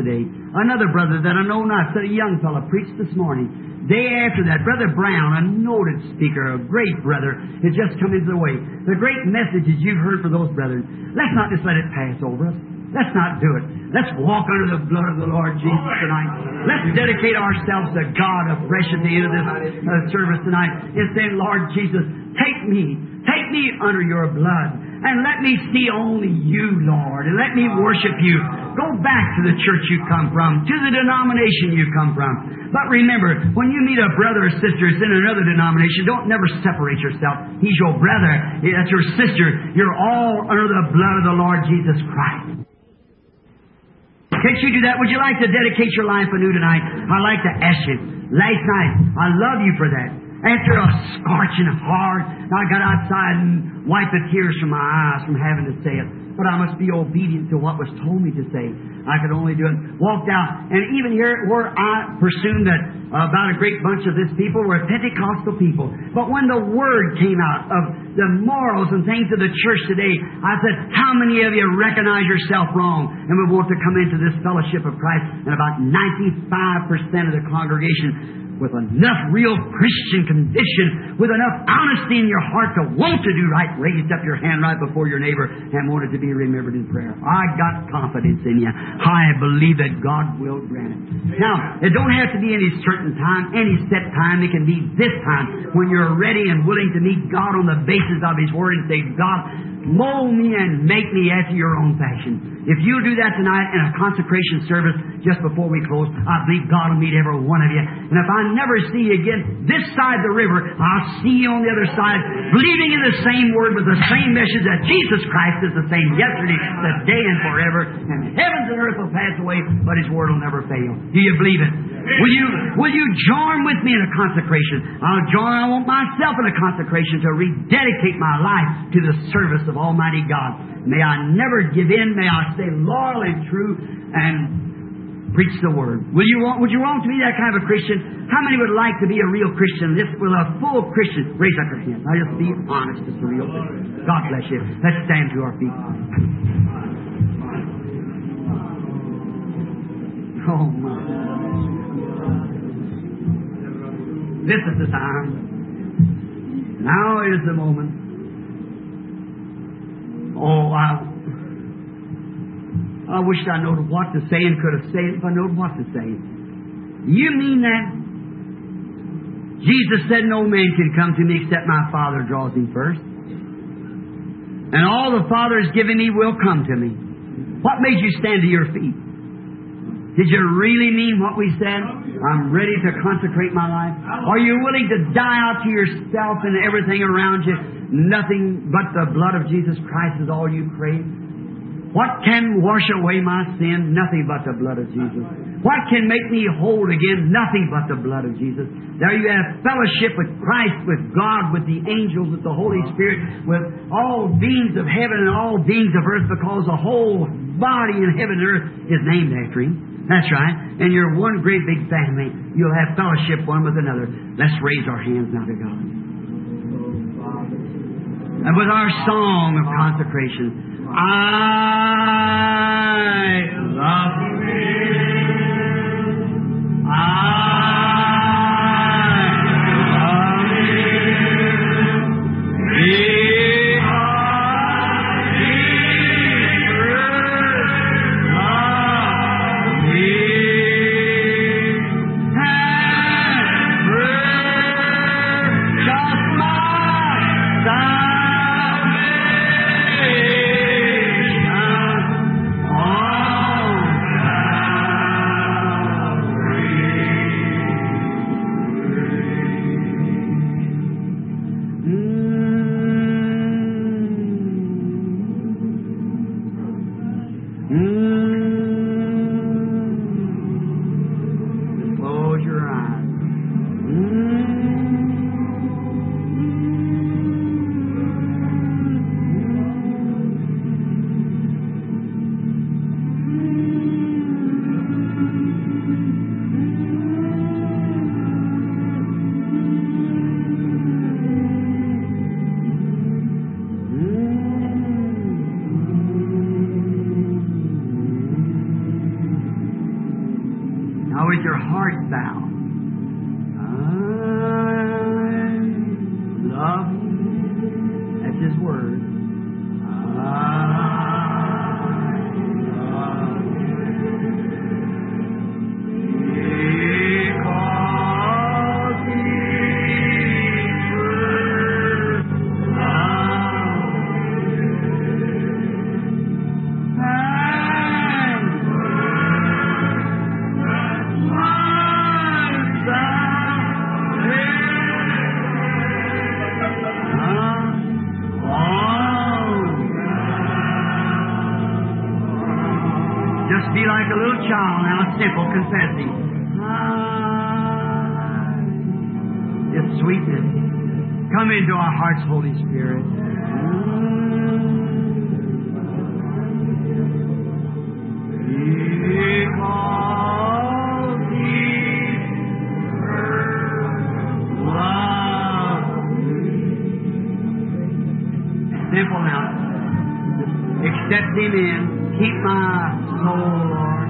Another brother that I know not, said a young fellow preached this morning. Day after that, Brother Brown, a noted speaker, a great brother, has just come into the way. The great messages you've heard for those brethren, let's not just let it pass over us. Let's not do it. Let's walk under the blood of the Lord Jesus tonight. Let's dedicate ourselves to God afresh at the end of this uh, service tonight and say, Lord Jesus, take me, take me under your blood, and let me see only you, Lord, and let me worship you. Go back to the church you come from, to the denomination you come from. But remember, when you meet a brother or sister who's in another denomination, don't never separate yourself. He's your brother. That's your sister. You're all under the blood of the Lord Jesus Christ. Can't you do that? Would you like to dedicate your life anew tonight? I'd like to ask you. Last night, I love you for that. After a scorching hard, I got outside and wiped the tears from my eyes from having to say it. But I must be obedient to what was told me to say. I could only do it. Walked out, and even here where I presumed that about a great bunch of this people were Pentecostal people. But when the word came out of the morals and things of the church today, I said, how many of you recognize yourself wrong and would want to come into this fellowship of Christ? And about ninety-five percent of the congregation with enough real Christian condition, with enough honesty in your heart to want to do right, raised up your hand right before your neighbor and wanted to be remembered in prayer. I got confidence in you. I believe that God will grant it. Now, it don't have to be any certain time, any set time. It can be this time when you're ready and willing to meet God on the basis of His Word and say, God, mold me and make me after your own fashion. If you do that tonight in a consecration service just before we close, I believe God will meet every one of you. And if I never see you again this side of the river, I'll see you on the other side, believing in the same Word with the same message that Jesus Christ is the same yesterday, today, and forever. And heavens and earth will pass away, but His Word will never fail. Do you believe it? Will you, will you join with me in a consecration? I'll join, I want myself in a consecration to rededicate my life to the service of Almighty God. May I never give in. May I stay loyal and true and preach the Word. Will you want, would you want to be that kind of a Christian? How many would like to be a real Christian? This with a full Christian. Raise up your hand. Now just be honest. It's a real thing. God bless you. Let's stand to our feet. Oh my. This is the time. Now is the moment. Oh, I, I wish I knowed what to say and could have said it if I knowed what to say. You mean that? Jesus said, no man can come to me except my Father draws him first. And all the Father has given me will come to me. What made you stand to your feet? Did you really mean what we said? I'm ready to consecrate my life. Are you willing to die out to yourself and everything around you? Nothing but the blood of Jesus Christ is all you crave. What can wash away my sin? Nothing but the blood of Jesus. What can make me whole again? Nothing but the blood of Jesus. There you have fellowship with Christ, with God, with the angels, with the Holy Spirit, with all beings of heaven and all beings of earth, because the whole body in heaven and earth is named after Him. That's right. And you're one great big family. You'll have fellowship one with another. Let's raise our hands now to God. And with our song of consecration, I love you. I love you. art thou? I love you. That's His word. Just be like a little child now, simple, confessing. It's sweetness. Come into our hearts, Holy Spirit. Because He first loved me. Simple now. Accept Him in. Keep my soul, Lord.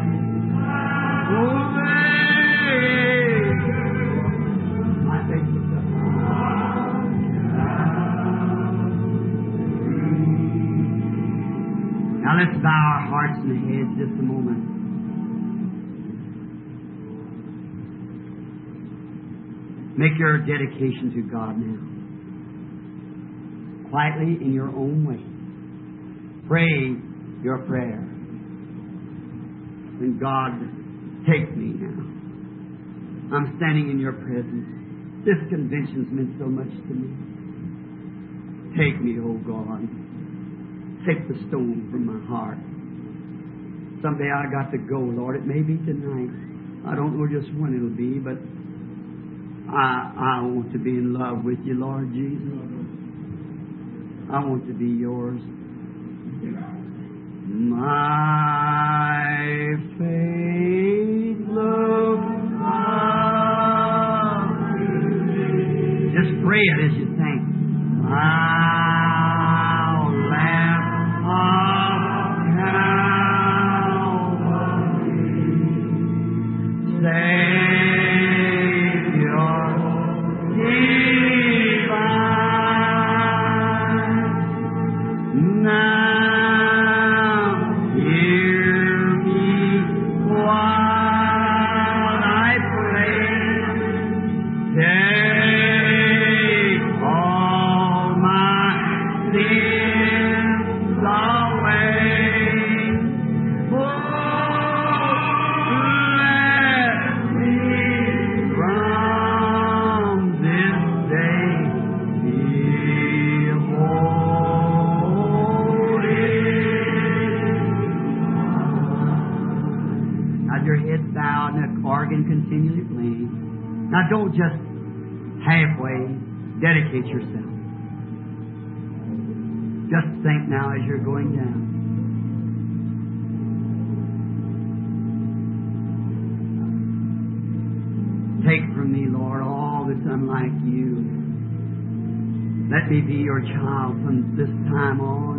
Now let's bow our hearts and heads just a moment. Make your dedication to God now. Quietly in your own way. Pray your prayer. And God, take me now. I'm standing in your presence. This convention's meant so much to me. Take me, oh God. Take the stone from my heart. Someday I got to go, Lord. It may be tonight. I don't know just when it'll be, but I, I want to be in love with you, Lord Jesus. I want to be yours. My faith looks up. Just pray it as you sing. I'll laugh of Calvary, Savior divine. Now continually playing. Now don't just halfway dedicate yourself. Just think now as you're going down. Take from me, Lord, all that's unlike you. Let me be your child from this time on.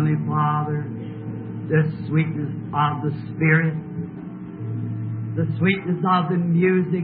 Heavenly Father, the sweetness of the Spirit, the sweetness of the music.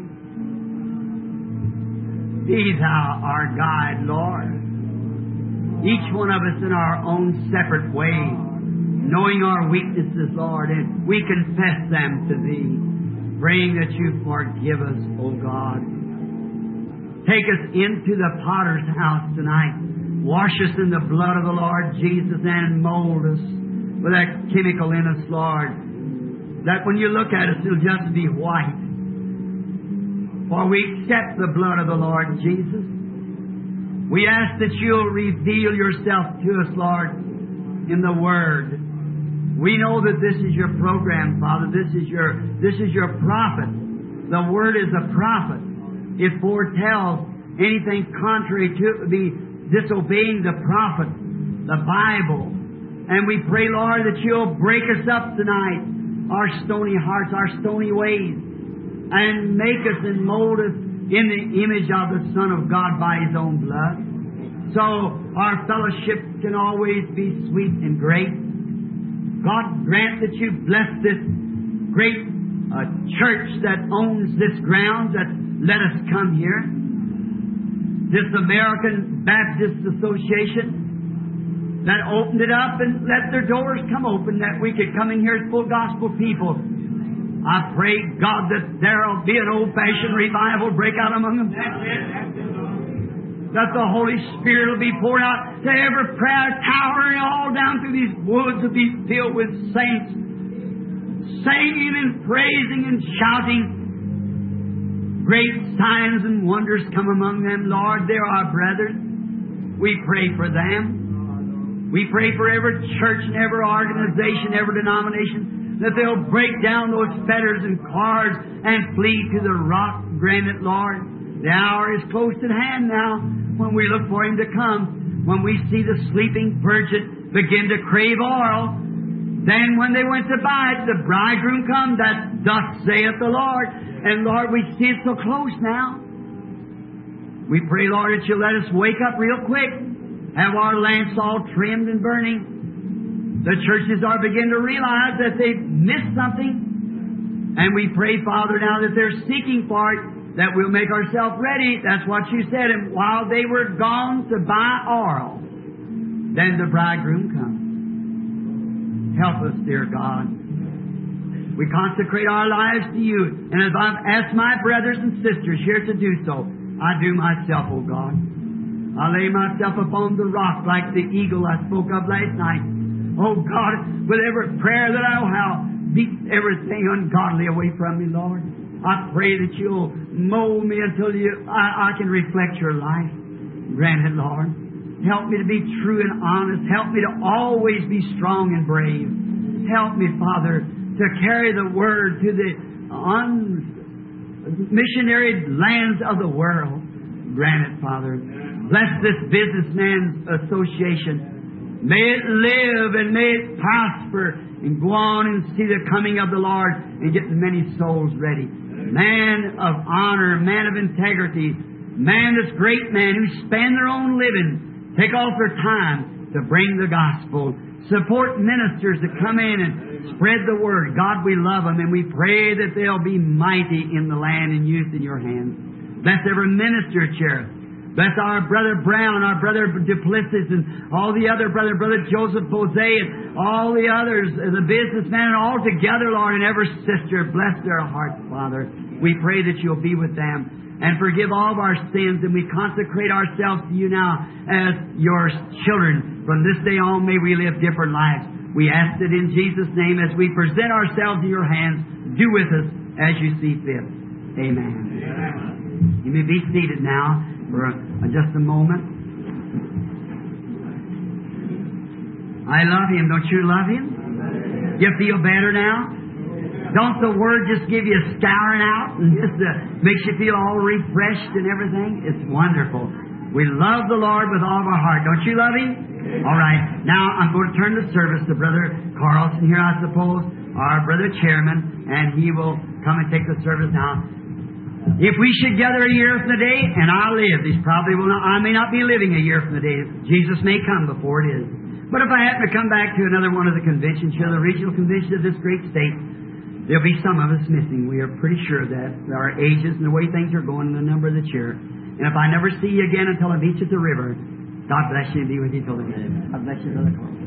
Be Thou our guide, Lord. Each one of us in our own separate way, knowing our weaknesses, Lord, and we confess them to Thee, praying that You forgive us, O God. Take us into the potter's house tonight. Wash us in the blood of the Lord Jesus and mold us with that chemical in us, Lord, that when You look at us, it'll just be white. For we accept the blood of the Lord Jesus. We ask that You'll reveal Yourself to us, Lord, in the Word. We know that this is Your program, Father. This is Your, this is Your prophet. The Word is a prophet. It foretells anything contrary to it would be disobeying the prophet, the Bible. And we pray, Lord, that You'll break us up tonight, our stony hearts, our stony ways, and make us and mold us in the image of the Son of God by His own blood. So our fellowship can always be sweet and great. God grant that You bless this great uh, church that owns this ground, that let us come here. This American Baptist Association that opened it up and let their doors come open, that we could come in here as full gospel people. I pray, God, that there will be an old-fashioned revival break out among them. That the Holy Spirit will be poured out to every prayer tower and all down through these woods will be filled with saints, singing and praising and shouting. Great signs and wonders come among them, Lord. They're our brethren. We pray for them. We pray for every church and every organization, every denomination, that they'll break down those fetters and cords and flee to the rock. Grant it, Lord. The hour is close at hand now when we look for Him to come. When we see the sleeping virgin begin to crave oil, then when they went to buy it, the bridegroom come, that thus saith the Lord. And Lord, we see it so close now. We pray, Lord, that You'll let us wake up real quick, have our lamps all trimmed and burning. The churches are beginning to realize that they've missed something. And we pray, Father, now that they're seeking for it, that we'll make ourselves ready. That's what You said. And while they were gone to buy oil, then the bridegroom comes. Help us, dear God. We consecrate our lives to You. And as I've asked my brothers and sisters here to do so, I do myself, O God. I lay myself upon the rock like the eagle I spoke of last night. Oh God, with every prayer that I'll have, beat everything ungodly away from me, Lord. I pray that You'll mold me until you, I, I can reflect Your life. Grant it, Lord. Help me to be true and honest. Help me to always be strong and brave. Help me, Father, to carry the Word to the un-missionary lands of the world. Grant it, Father. Bless this businessman's association. May it live and may it prosper and go on and see the coming of the Lord and get many souls ready. Man of honor, man of integrity, man, this great man who spend their own living, take off their time to bring the gospel, support ministers to come in and spread the word. God, we love them and we pray that they'll be mighty in the land and used in Your hands. Bless every minister, Sheriff. Bless our brother Brown, our brother Duplessis, and all the other brother, brother Joseph Bose, and all the others, the businessmen, and all together, Lord, and every sister. Bless their hearts, Father. We pray that You'll be with them and forgive all of our sins, and we consecrate ourselves to You now as Your children. From this day on, may we live different lives. We ask it in Jesus' name as we present ourselves in Your hands. Do with us as You see fit. Amen. Amen. You may be seated now for a, just a moment. I love Him. Don't you love Him? You feel better now? Don't the Word just give you a scouring out and just uh, makes you feel all refreshed and everything? It's wonderful. We love the Lord with all of our heart. Don't you love Him? All right. Now I'm going to turn the service to Brother Carlson here, I suppose, our Brother Chairman, and he will come and take the service now. If we should gather a year from the day, and I live, these probably will not, I may not be living a year from the day. Jesus may come before it is. But if I happen to come back to another one of the conventions here, the regional convention of this great state, there'll be some of us missing. We are pretty sure of that. Our ages and the way things are going and the number that's here. And if I never see you again until I meet you at the river, God bless you and be with you till the end. God bless you, Brother Carl.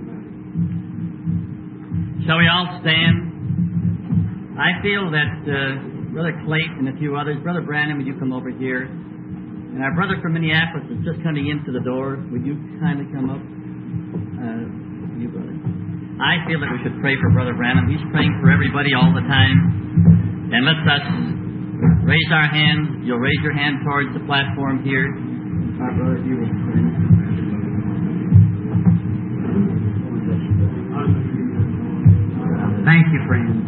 Shall we all stand? I feel that uh, Brother Clayton and a few others, Brother Brandon, would you come over here? And our brother from Minneapolis is just coming into the door. Would you kindly come up? Uh, you, brother. I feel that we should pray for Brother Branham. He's praying for everybody all the time. And let's us raise our hand. You'll raise your hand towards the platform here. Our brother, you will pray. Thank you, friend.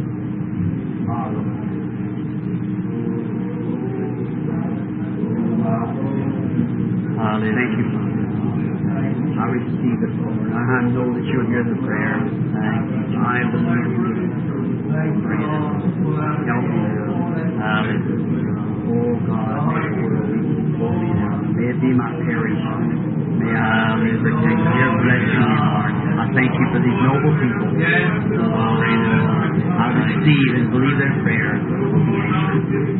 Hallelujah. Thank you, Father. I receive it, Lord. I know that you'll hear the prayer. Thank you. I believe you. Pray that. Help me now. Hallelujah. Oh, God, may it be now. May it be my parish. May I protect your blessing, Lord. I thank you for these noble people. Oh, pray that. I receive and believe their prayer will be answered.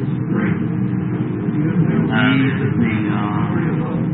In Jesus' name, Lord.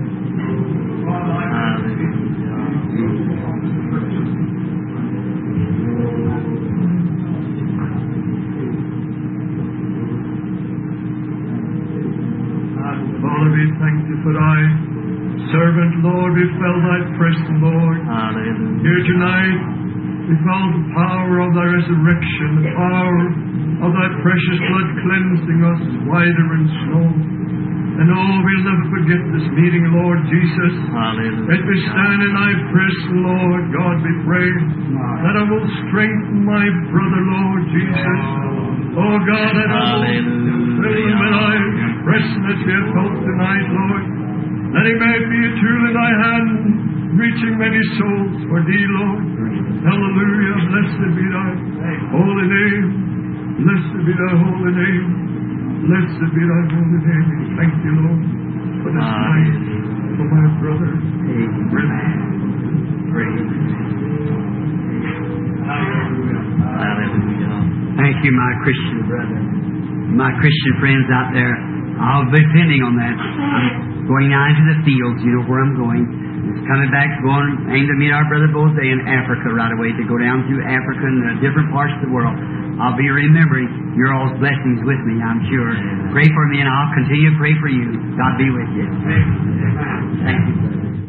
Father, we thank you for thy servant, Lord. We felt thy presence, Lord. Hallelujah. Here tonight, we felt the power of thy resurrection, the power of thy precious blood cleansing us whiter than snow. And oh, we'll never forget this meeting, Lord Jesus. Hallelujah. As we stand in thy presence, Lord, God, we pray that I will strengthen my brother, Lord Jesus. Oh, God, that I will fill him with thy presence as we have felt tonight, Lord. That he may be a tool in thy hand, reaching many souls for thee, Lord. Hallelujah. Blessed be thy holy name. Blessed be thy holy name. Blessed be thy holy name. Thank you, Lord, for this night, for my brother. Amen. Praise. Hallelujah. Thank you, my Christian brother. My Christian friends out there, I'll be depending on that. I'm going out into the fields, you know where I'm going. It's coming back, going, aim to meet our brother Bose in Africa right away, to go down through Africa and uh, different parts of the world. I'll be remembering your all's blessings with me, I'm sure. Pray for me and I'll continue to pray for you. God be with you. Thank you, brother.